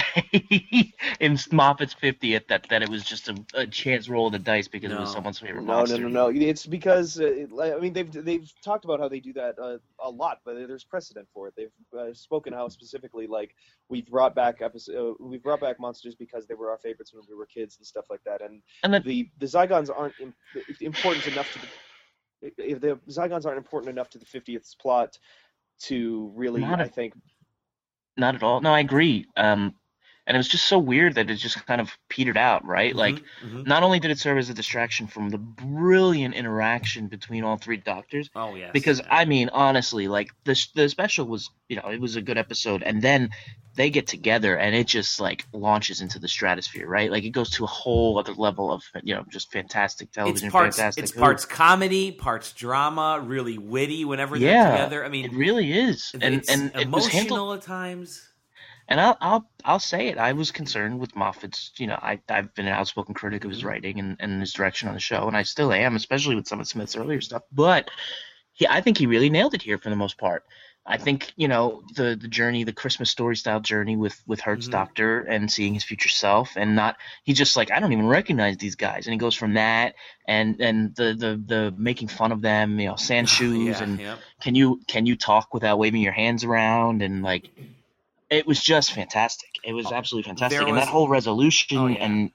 in Moffat's 50th that it was just a chance roll of the dice because it was someone's favorite monster. No. It's because they've talked about how they do that a lot, but there's precedent for it. They've spoken how specifically like we've brought back monsters because they were our favorites when we were kids and stuff like that. And the Zygons aren't important enough to if the Zygons aren't important enough to the 50th plot to really, I think. Not at all. No, I agree. And it was just so weird that it just kind of petered out, right? Not only did it serve as a distraction from the brilliant interaction between all three doctors. Oh, yes. Because, I mean, honestly, like, the special was, it was a good episode. And then they get together and it just, like, launches into the stratosphere, right? Like, it goes to a whole other level of, just fantastic television. It's parts comedy, parts drama, really witty whenever they're together. I mean, it really is. And emotional it was handled at times. And I'll say it. I was concerned with Moffat's. I've been an outspoken critic of his writing and his direction on the show, and I still am, especially with some of Smith's earlier stuff. But I think he really nailed it here for the most part. I think the journey, the Christmas Story style journey with Hurt's doctor and seeing his future self, and he's just like, I don't even recognize these guys, and he goes from that and the making fun of them, sand shoes can you talk without waving your hands around, and like. It was just fantastic. It was absolutely fantastic, and that whole resolution, and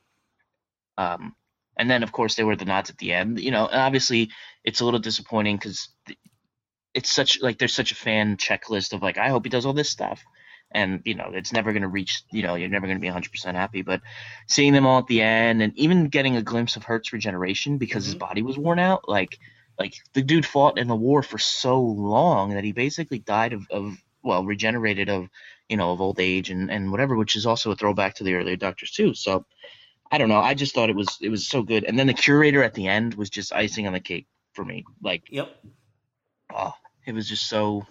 then of course there were the nods at the end. And obviously it's a little disappointing because it's there's such a fan checklist of like, I hope he does all this stuff, and it's never going to reach. You're never going to be 100% happy. But seeing them all at the end, and even getting a glimpse of Hurt's regeneration because his body was worn out, like the dude fought in the war for so long that he basically died regenerated of old age and whatever, which is also a throwback to the earlier Doctors too. So I don't know. I just thought it was so good. And then the curator at the end was just icing on the cake for me. Like, yep. Oh, it was just so.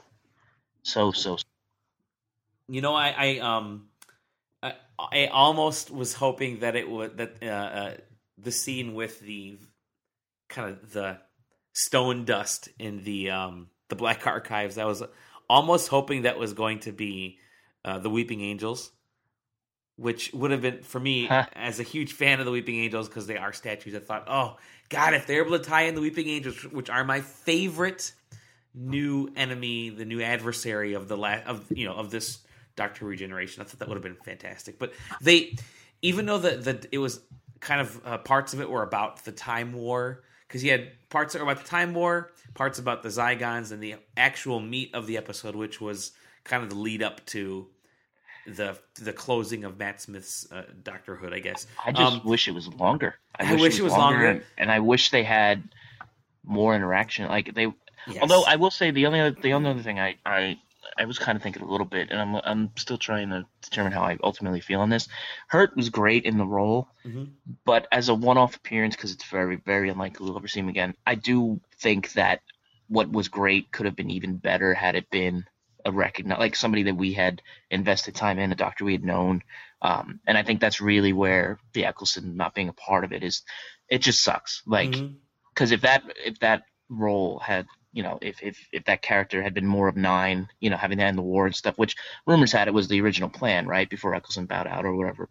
I almost was hoping that it would the scene with the kind of the stone dust in the Black Archives. I was almost hoping that was going to be the Weeping Angels, which would have been, for me, as a huge fan of the Weeping Angels, because they are statues, I thought, oh, God, if they're able to tie in the Weeping Angels, which are my favorite new enemy, the new adversary of of this Doctor Regeneration, I thought that would have been fantastic. But even though it was kind of parts of it were about the Time War, because you had parts that were about the Time War, parts about the Zygons, and the actual meat of the episode, which was kind of the lead up to the closing of Matt Smith's Doctorhood, I guess. I just wish it was longer. I wish it was longer, and I wish they had more interaction. Like they, yes. Although I will say the only other thing I was kind of thinking a little bit, and I'm still trying to determine how I ultimately feel on this. Hurt was great in the role, but as a one-off appearance, because it's very, very unlikely we'll ever see him again, I do think that what was great could have been even better had it been like somebody that we had invested time in, a doctor we had known. And I think that's really where the Eccleston not being a part of it is. It just sucks. Like, because if that role had, if that character had been more of 9, having that in the war and stuff, which rumors had it was the original plan, right, before Eccleston bowed out or whatever.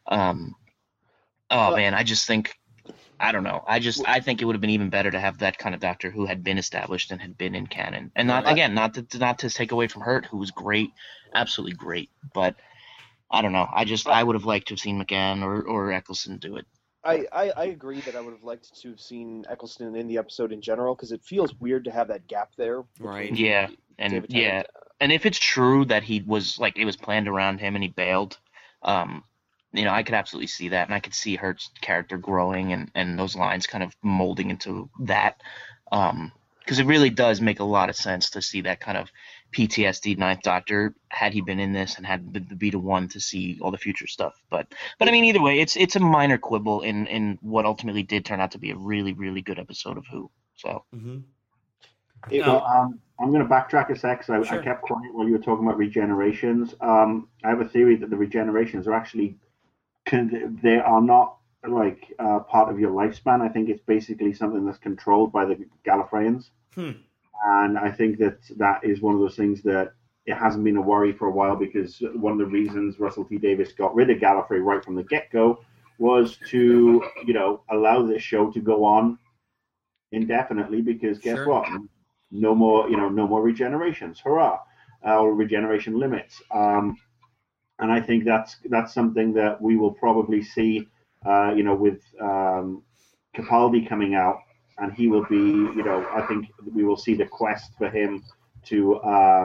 Man, I just think, I don't know. I think it would have been even better to have that kind of doctor who had been established and had been in canon, and not to take away from Hurt, who was great, absolutely great. But I don't know. I would have liked to have seen McGann or Eccleston do it. I agree that I would have liked to have seen Eccleston in the episode in general, because it feels weird to have that gap there. Right. Yeah. And and if it's true that he was like it was planned around him and he bailed, I could absolutely see that, and I could see her character growing and those lines kind of molding into that. Because it really does make a lot of sense to see that kind of PTSD Ninth Doctor had he been in this and had the Beta One to see all the future stuff. But I mean, either way, it's a minor quibble in what ultimately did turn out to be a really, really good episode of Who. So. Mm-hmm. I'm going to backtrack a sec. So Sure. I kept quiet while you were talking about regenerations. I have a theory that the regenerations are actually they are not like part of your lifespan. I think it's basically something that's controlled by the Gallifreyans. And I think that is one of those things that it hasn't been a worry for a while, because one of the reasons Russell T Davies got rid of Gallifrey right from the get-go was to, allow this show to go on indefinitely, because guess what? No more regenerations. Hurrah. Or regeneration limits. And I think that's something that we will probably see, with Capaldi coming out, and he will be, I think we will see the quest for him to,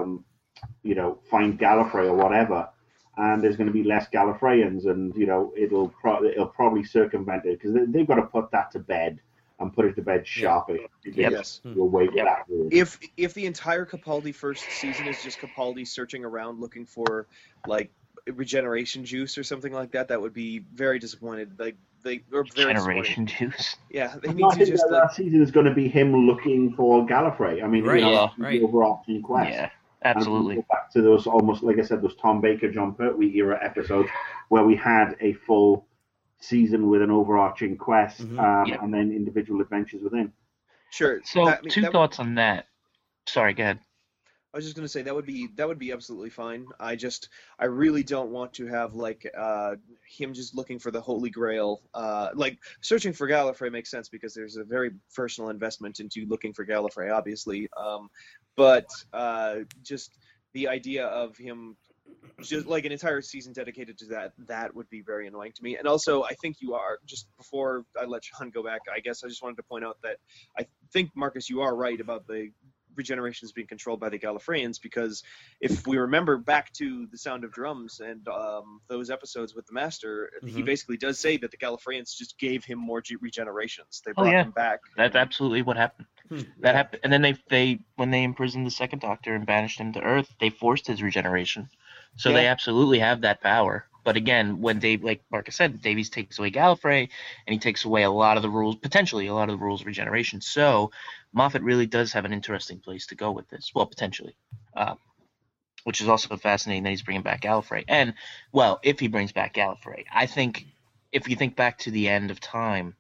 find Gallifrey or whatever. And there's going to be less Gallifreyans, and it'll probably circumvent it, because they've got to put that to bed and put it to bed sharply. Yes. We'll wait for that rule. If the entire Capaldi first season is just Capaldi searching around looking for like regeneration juice or something like that, that would be very disappointed. Like they are very regeneration juice. Yeah, they need to just. That season is going to be him looking for Gallifrey. I mean, the overarching quest. Yeah, absolutely. And go back to those, almost like I said, those Tom Baker, John Pertwee era episodes where we had a full season with an overarching quest, and then individual adventures within. Sure. So two thoughts on that. Sorry, go ahead. I was just going to say that would be absolutely fine. I really don't want to have like him just looking for the Holy Grail. Like searching for Gallifrey makes sense because there's a very personal investment into looking for Gallifrey, obviously. But just the idea of him just like an entire season dedicated to that would be very annoying to me. And also, I think you are, just before I let Sean go back, I guess I just wanted to point out that I think, Marcus, you are right about the regenerations being controlled by the Gallifreyans, because if we remember back to The Sound of Drums and those episodes with the Master, he basically does say that the Gallifreyans just gave him more regenerations. They brought him back. That's absolutely what happened. That happened, and then they when they imprisoned the Second Doctor and banished him to Earth, they forced his regeneration. So they absolutely have that power. But again, when like Marcus said, Davies takes away Gallifrey, and he takes away potentially a lot of the rules of regeneration. So Moffat really does have an interesting place to go with this. Well, potentially. Which is also fascinating that he's bringing back Gallifrey. And, well, if he brings back Gallifrey, I think if you think back to the end of time,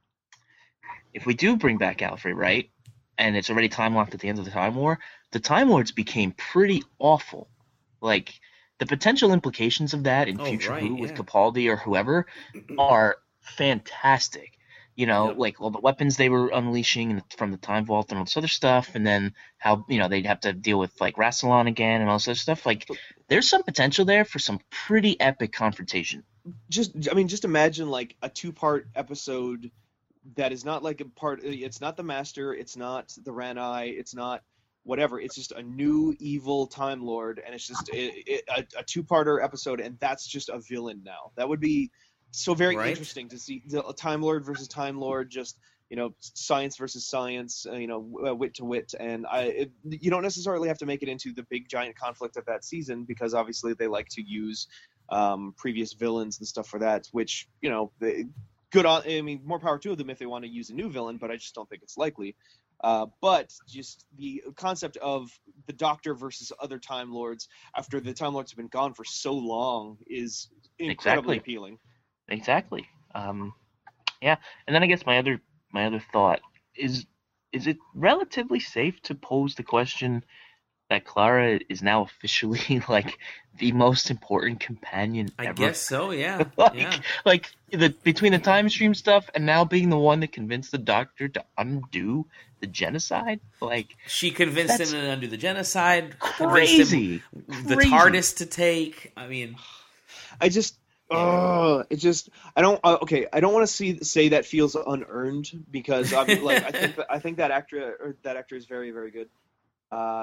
if we do bring back Gallifrey, right, and it's already time locked at the end of the Time War, the Time Lords became pretty awful. Like, the potential implications of that in future Who with Capaldi or whoever are fantastic. Like all the weapons they were unleashing from the Time Vault and all this other stuff, and then how, they'd have to deal with like Rassilon again and all this other stuff. Like, there's some potential there for some pretty epic confrontation. Just imagine like a 2-part episode that is not like it's not the Master, it's not the Ranai, it's not whatever, it's just a new evil Time Lord, and it's just a 2-parter episode, and that's just a villain now. That would be so very interesting to see the Time Lord versus Time Lord, just science versus science, wit to wit, and you don't necessarily have to make it into the big giant conflict of that season, because obviously they like to use previous villains and stuff for that, which more power to them if they want to use a new villain, but I just don't think it's likely. But just the concept of the Doctor versus other Time Lords after the Time Lords have been gone for so long is incredibly appealing. Exactly. And then I guess my other thought is it relatively safe to pose the question that Clara is now officially like the most important companion ever? I guess so, yeah. Between the time stream stuff and now being the one that convinced the Doctor to undo the genocide, she convinced him to undo the genocide. Crazy. The TARDIS to take. I mean, I don't want to say that feels unearned, because I think that actor is very, very good.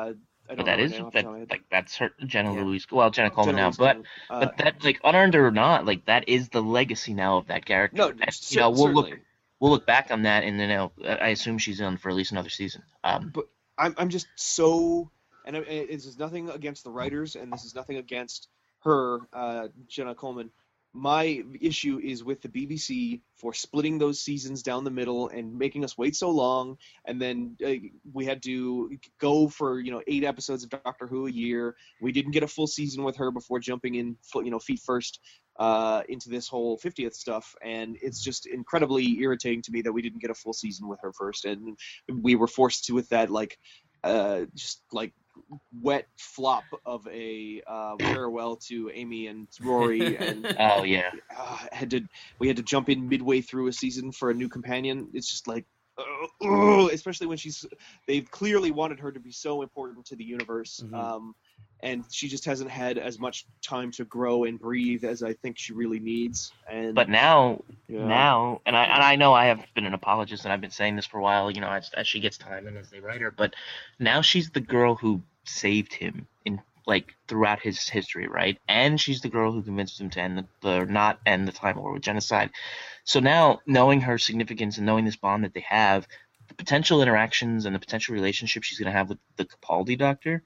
But that is that's her Jenna Louise. Well, Jenna Coleman now, but that like unearned or not, like that is the legacy now of that character. No, and, we'll look back on that, and I assume she's on for at least another season. But I'm just so, and this is nothing against the writers, and this is nothing against her, Jenna Coleman. My issue is with the BBC for splitting those seasons down the middle and making us wait so long, and then we had to go for 8 episodes of Doctor Who a year. We didn't get a full season with her before jumping in, feet first into this whole 50th stuff, and it's just incredibly irritating to me that we didn't get a full season with her first, and we were forced to with that just wet flop of a farewell to Amy and Rory, and oh yeah, we had to jump in midway through a season for a new companion. It's just especially when they've clearly wanted her to be so important to the universe, and she just hasn't had as much time to grow and breathe as I think she really needs. But now, and I know I have been an apologist, and I've been saying this for a while, as she gets time and as they write her, but now she's the girl who saved him in throughout his history, right? And she's the girl who convinced him to not end the Time War with genocide. So now, knowing her significance and knowing this bond that they have, the potential interactions and the potential relationship she's going to have with the Capaldi Doctor,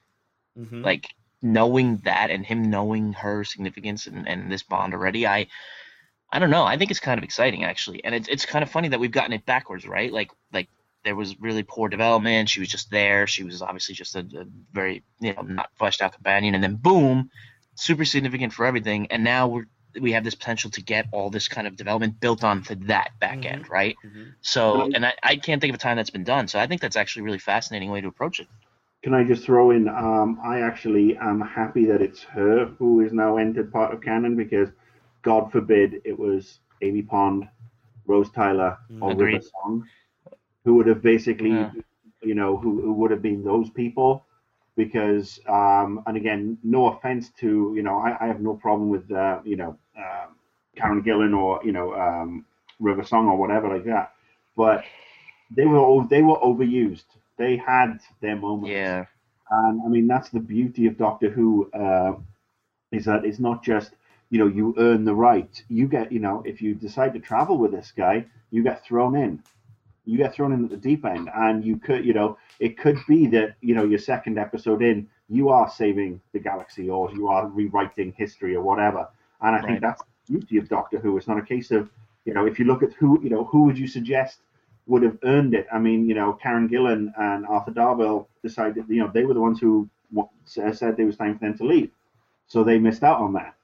knowing that and him knowing her significance and this bond already, I don't know. I think it's kind of exciting, actually. And it's kind of funny that we've gotten it backwards, right? Like there was really poor development. She was just there. She was obviously just a very, not fleshed out companion. And then boom, super significant for everything. And now we have this potential to get all this kind of development built onto that back end, right? So, and I can't think of a time that's been done. So I think that's actually a really fascinating way to approach it. Can I just throw in, I actually am happy that it's her who is now entered part of canon, because God forbid it was Amy Pond, Rose Tyler, or River Song, who would have basically, who would have been those people. Because, and again, no offense to, I have no problem with, Karen Gillan or, River Song or whatever like that. But they were overused. They had their moments. Yeah. And I mean, that's the beauty of Doctor Who, is that it's not just, you earn the right. You get, if you decide to travel with this guy, you get thrown in. You get thrown in at the deep end, and you could, it could be that, your second episode in, you are saving the galaxy, or you are rewriting history or whatever. And I think that's the beauty of Doctor Who. It's not a case of, if you look at who would you suggest would have earned it? I mean, Karen Gillan and Arthur Darvill decided, they were the ones who said it was time for them to leave. So they missed out on that.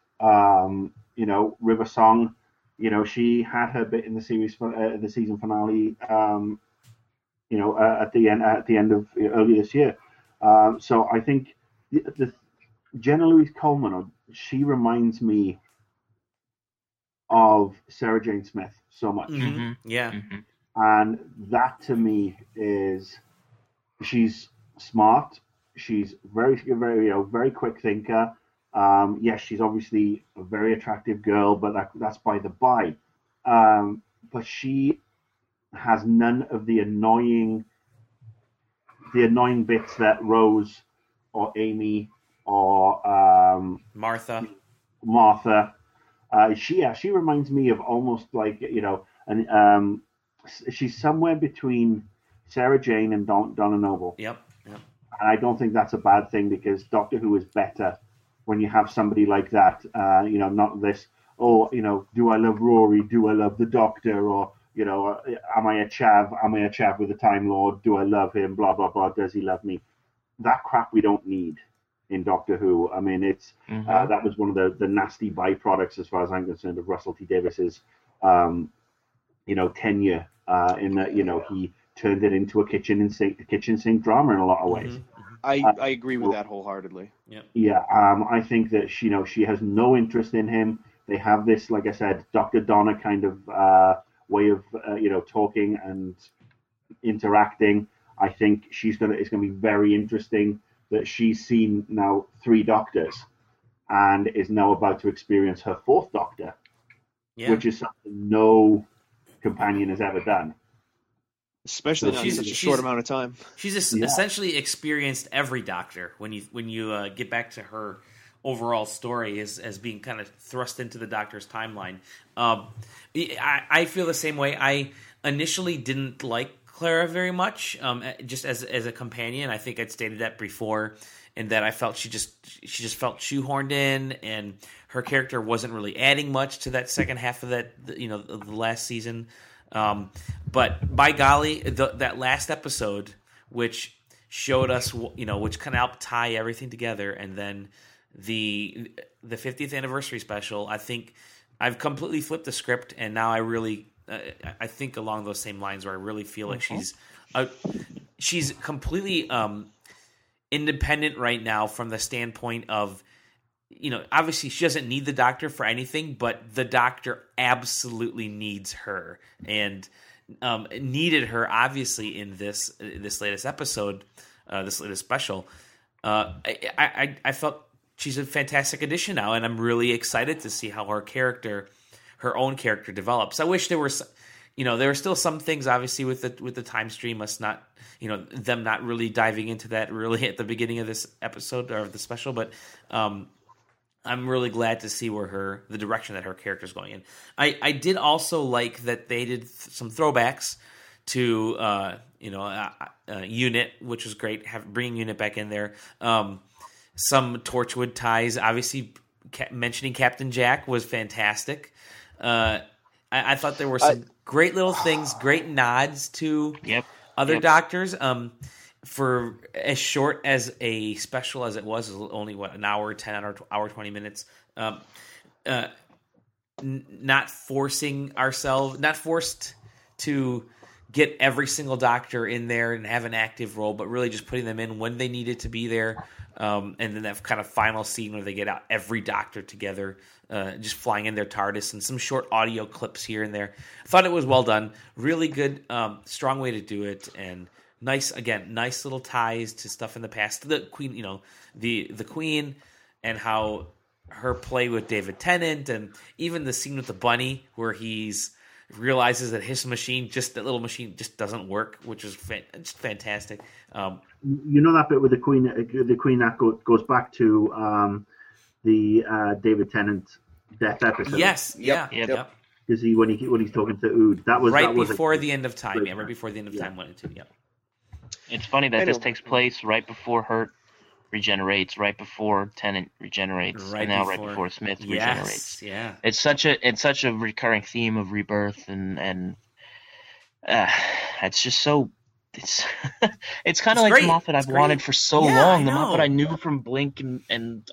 River Song, she had her bit in the series, the season finale, at the end of earlier this year. So I think the Jenna Louise Coleman, she reminds me of Sarah Jane Smith so much. Yeah. And that to me is, she's smart. She's very, very, very quick thinker. Yes, she's obviously a very attractive girl, but that's by the by. But she has none of the annoying bits that Rose or Amy or Martha. She reminds me of almost like, she's somewhere between Sarah Jane and Donna Noble. Yep. And I don't think that's a bad thing, because Doctor Who is better when you have somebody like that. Not this, do I love Rory? Do I love the Doctor? Or, am I a chav? Am I a chav with the Time Lord? Do I love him? Blah, blah, blah. Does he love me? That crap we don't need in Doctor Who. I mean, it's that was one of the nasty byproducts, as far as I'm concerned, of Russell T Davis's, tenure, in that, he turned it into a kitchen sink drama in a lot of ways. I agree with that wholeheartedly. Yeah. I think that she has no interest in him. They have this, like I said, Dr. Donna kind of way of talking and interacting. I think it's going to be very interesting that she's seen now 3 Doctors and is now about to experience her 4th Doctor, which is something no companion has ever done. especially not in such a short amount of time. She's essentially experienced every Doctor when you get back to her overall story as being kind of thrust into the Doctor's timeline. I feel the same way. I initially didn't like Clara very much, just as a companion. I think I'd stated that before, and that I felt she just felt shoehorned in, and her character wasn't really adding much to that second half of the last season. But by golly, that last episode, which showed us, which kind of helped tie everything together, and then the 50th anniversary special, I think I've completely flipped the script, and now I really, I think along those same lines, where I really feel like she's completely independent right now from the standpoint of, obviously she doesn't need the Doctor for anything, but the Doctor absolutely needs her, and needed her obviously in this latest episode, this latest special. I felt she's a fantastic addition now, and I'm really excited to see how her own character develops. I wish there were, there were still some things obviously with the time stream, us not, them not really diving into that really at the beginning of this episode or of the special, but I'm really glad to see where the direction that her character is going in. I did also like that they did some throwbacks to Unit, which was great. Bringing Unit back in there. Some Torchwood ties. Obviously, mentioning Captain Jack was fantastic. I thought there were some great little things, great nods to other Doctors. For as short as a special as it was only an hour, 10 hour, 20 minutes. Not forced to get every single Doctor in there and have an active role, but really just putting them in when they needed to be there. And then that kind of final scene where they get out every Doctor together, just flying in their TARDIS, and some short audio clips here and there. I thought it was well done. Really good, strong way to do it, and nice little ties to stuff in the past. The Queen, the Queen, and how her play with David Tennant, and even the scene with the bunny where he's realizes that that little machine just doesn't work, which is just fantastic. That bit with the Queen that goes back to the David Tennant death episode. Yes, yep. Because when he's talking to Ood, that was before the end of time. Yeah, right before the end of time went into. Yeah. It's funny that this takes place right before Hurt regenerates, right before Tennant regenerates, right before Smith regenerates. Yeah, it's such a recurring theme of rebirth, and it's just so it's it's kind of like the Moffat I've wanted for so long. The Moffat I knew from Blink, and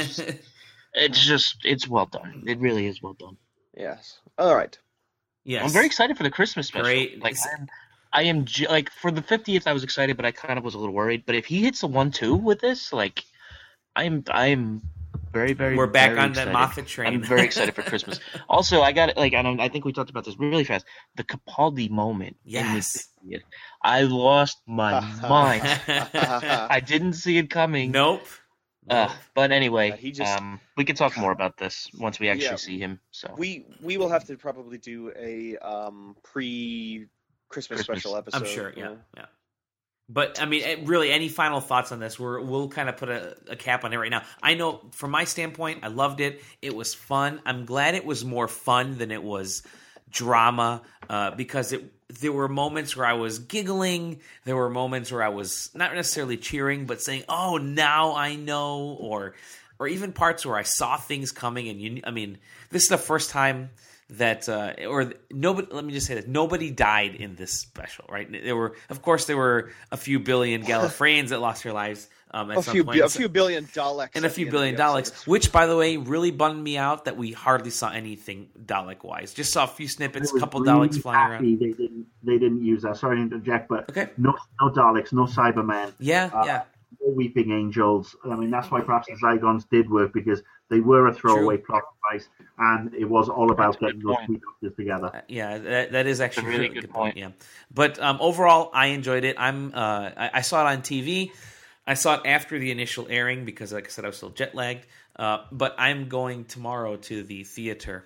it's well done. It really is well done. Yes. All right. Yes. I'm very excited for the Christmas special. Great. I am for the 50th. I was excited, but I kind of was a little worried. But if he hits a 1-2 with this, I'm very, very. We're back very on excited. the Moffat train. I'm very excited for Christmas. Also, I got I think we talked about this really fast. The Capaldi moment. Yes. I lost my mind. I didn't see it coming. Nope. But anyway, we can talk more about this once we actually see him. So we will have to probably do a pre-Christmas special episode. I'm sure. Yeah. But I mean, really, any final thoughts on this? We'll kind of put a cap on it right now. I know, from my standpoint, I loved it. It was fun. I'm glad it was more fun than it was drama, because there were moments where I was giggling. There were moments where I was not necessarily cheering, but saying, "Oh, now I know," or even parts where I saw things coming. And this is the first time that nobody. Let me just say this: nobody died in this special, right? There were a few billion Gallifreyans that lost their lives. A few billion Daleks. And a few billion Daleks, which, by the way, really bummed me out that we hardly saw anything Dalek-wise. Just saw a few snippets, a couple Daleks flying around. They didn't use that. Sorry to interject, but no Daleks, no Cybermen. Yeah. No Weeping Angels. I mean, that's why perhaps the Zygons did work, because they were a throwaway plot device, and it was all about getting those two doctors together. That is actually a really good point. Yeah, but overall, I enjoyed it. I saw it on TV. I saw it after the initial airing because, like I said, I was still jet lagged. But I'm going tomorrow to the theater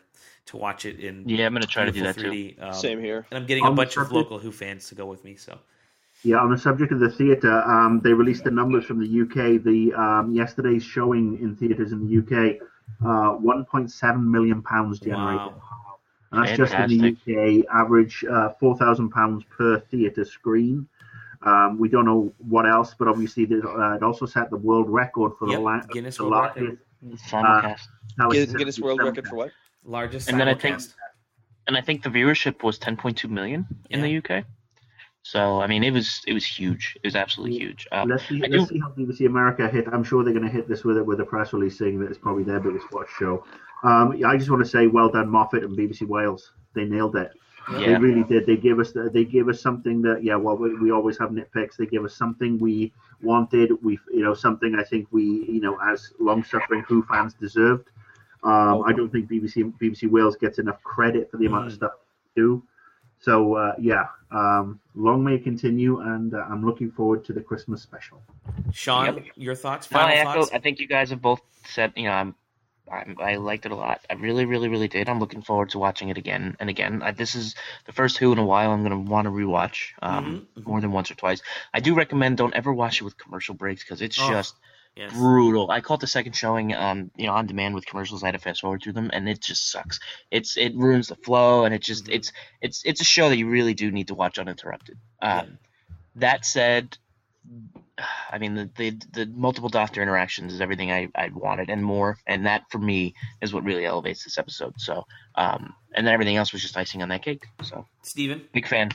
to watch it in. Yeah, I'm gonna try to do that 3D. too. Same here. And I'm getting a bunch of local Who fans to go with me. So. Yeah, on the subject of the theatre, they released the numbers from the UK. The yesterday's showing in theatres in the UK, £1.7 million generated. Wow. And that's Fantastic. just in the UK, average £4,000 per theatre screen. We don't know what else, but obviously it also set the world record for the Guinness the World largest Simulcast. Guinness World Record for what? Largest And then I think the viewership was 10.2 million in the UK. So I mean, it was huge. It was absolutely huge. Let's see how BBC America hit. I'm sure they're going to hit this with a press release saying that it's probably their biggest watch show. I just want to say, well done, Moffat and BBC Wales. They nailed it. Yeah. They really did. They gave us something that we always have nitpicks. They gave us something we wanted. Something I think we as long-suffering Who fans deserved. I don't think BBC Wales gets enough credit for the amount of stuff they do. So long may it continue, and I'm looking forward to the Christmas special. Sean, your thoughts? Final thoughts? I think you guys have both said. I liked it a lot. I really, really, really did. I'm looking forward to watching it again and again. This is the first Who in a while I'm going to want to rewatch more than once or twice. I do recommend don't ever watch it with commercial breaks because it's just brutal. I caught the second showing on demand with commercials. I had to fast forward through them, and it just sucks. It ruins the flow, and it's a show that you really do need to watch uninterrupted. That said, I mean, the multiple doctor interactions is everything I wanted and more, and that for me is what really elevates this episode. So, and then everything else was just icing on that cake. So, Steven? Big fan.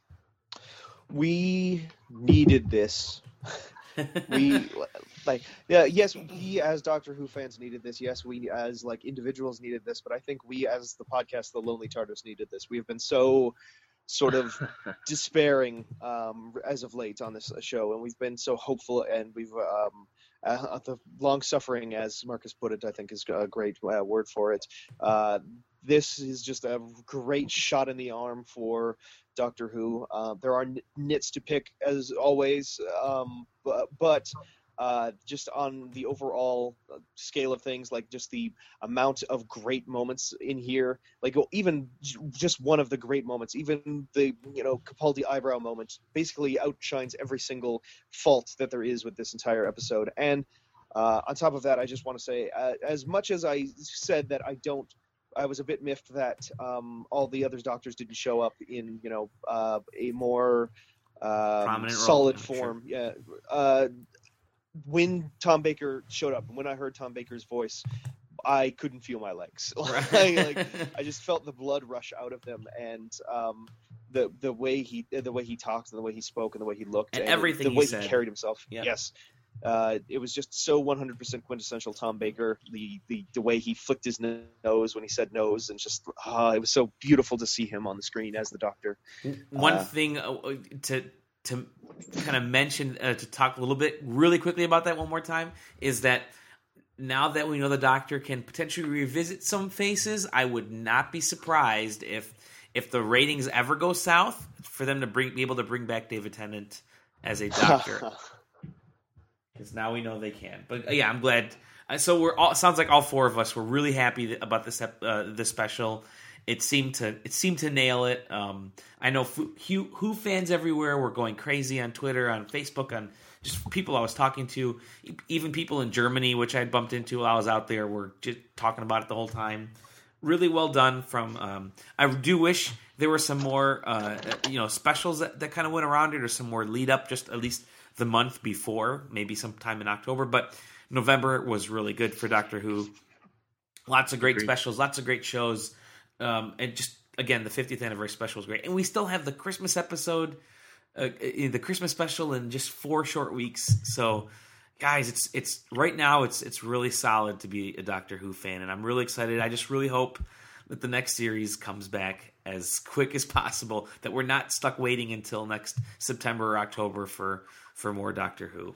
We needed this. We as Doctor Who fans needed this. Yes, we as individuals needed this, but I think we as the podcast, The Lonely TARDIS, needed this. We have been so sort of despairing as of late on this show, and we've been so hopeful, and we've the long suffering, as Marcus put it, I think is a great word for it. This is just a great shot in the arm for Doctor Who. There are nits to pick as always, but just on the overall scale of things, just the amount of great moments in here, even just one of the great moments, even the Capaldi eyebrow moment basically outshines every single fault that there is with this entire episode. And on top of that, I just want to say, as much as I said that I was a bit miffed that all the other doctors didn't show up in a more solid form. Sure. Yeah. When Tom Baker showed up, and when I heard Tom Baker's voice, I couldn't feel my legs. I just felt the blood rush out of them, and the way he talked, and the way he spoke, and the way he looked, and everything the way he carried himself. Yep. Yes, it was just so 100% quintessential Tom Baker. The way he flicked his nose when he said nose, and just it was so beautiful to see him on the screen as the Doctor. One thing to kind of mention, to talk a little bit really quickly about that one more time, is that now that we know the Doctor can potentially revisit some faces, I would not be surprised if the ratings ever go south for them to be able to bring back David Tennant as a Doctor. Because now we know they can. But yeah, I'm glad. So sounds like all four of us were really happy about this special. It seemed to nail it. I know Who fans everywhere were going crazy on Twitter, on Facebook, on just people I was talking to. Even people in Germany, which I had bumped into while I was out there, were just talking about it the whole time. Really well done. I do wish there were some more specials that kind of went around it, or some more lead up, just at least the month before, maybe sometime in October. But November was really good for Doctor Who. Lots of great specials, lots of great shows. And just, again, the 50th anniversary special was great. And we still have the Christmas episode, the Christmas special in just 4 short weeks. So, guys, it's right now, it's really solid to be a Doctor Who fan. And I'm really excited. I just really hope that the next series comes back as quick as possible, that we're not stuck waiting until next September or October for more Doctor Who.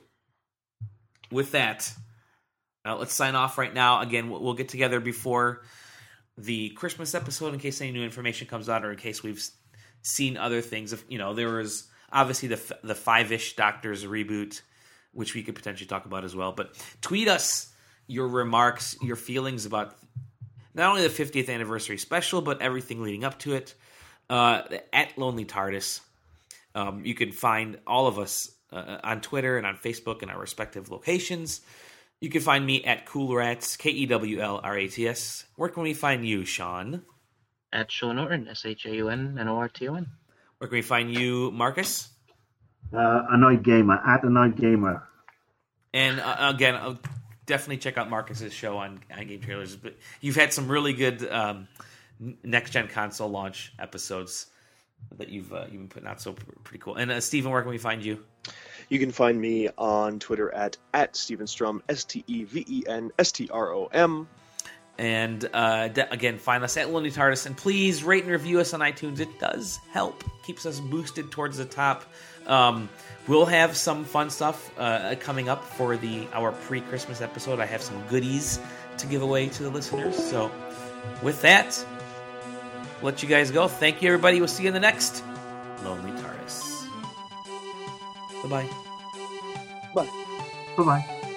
With that, let's sign off right now. Again, we'll get together before the Christmas episode in case any new information comes out, or in case we've seen other things. If there was obviously the 5-ish Doctors reboot, which we could potentially talk about as well. But tweet us your remarks, your feelings about not only the 50th anniversary special, but everything leading up to it, at Lonely TARDIS. You can find all of us on Twitter and on Facebook in our respective locations. You can find me at Cool Rats, KEWLRATS. Where can we find you, Sean? At Sean Norton, SHAUNNORTON. Where can we find you, Marcus? Annoyed Gamer, at Annoyed Gamer. And again, definitely check out Marcus's show on Game Trailers. But you've had some really good next-gen console launch episodes that you've been putting out, so pretty cool. And Stephen, where can we find you? You can find me on Twitter at Steven Strom, STEVENSTROM. And again, find us at Lonely TARDIS, and please rate and review us on iTunes. It does help, keeps us boosted towards the top. We'll have some fun stuff coming up for our pre-Christmas episode. I have some goodies to give away to the listeners. So with that, we'll let you guys go. Thank you, everybody. We'll see you in the next Lonely TARDIS. Bye-bye. Bye. Bye-bye.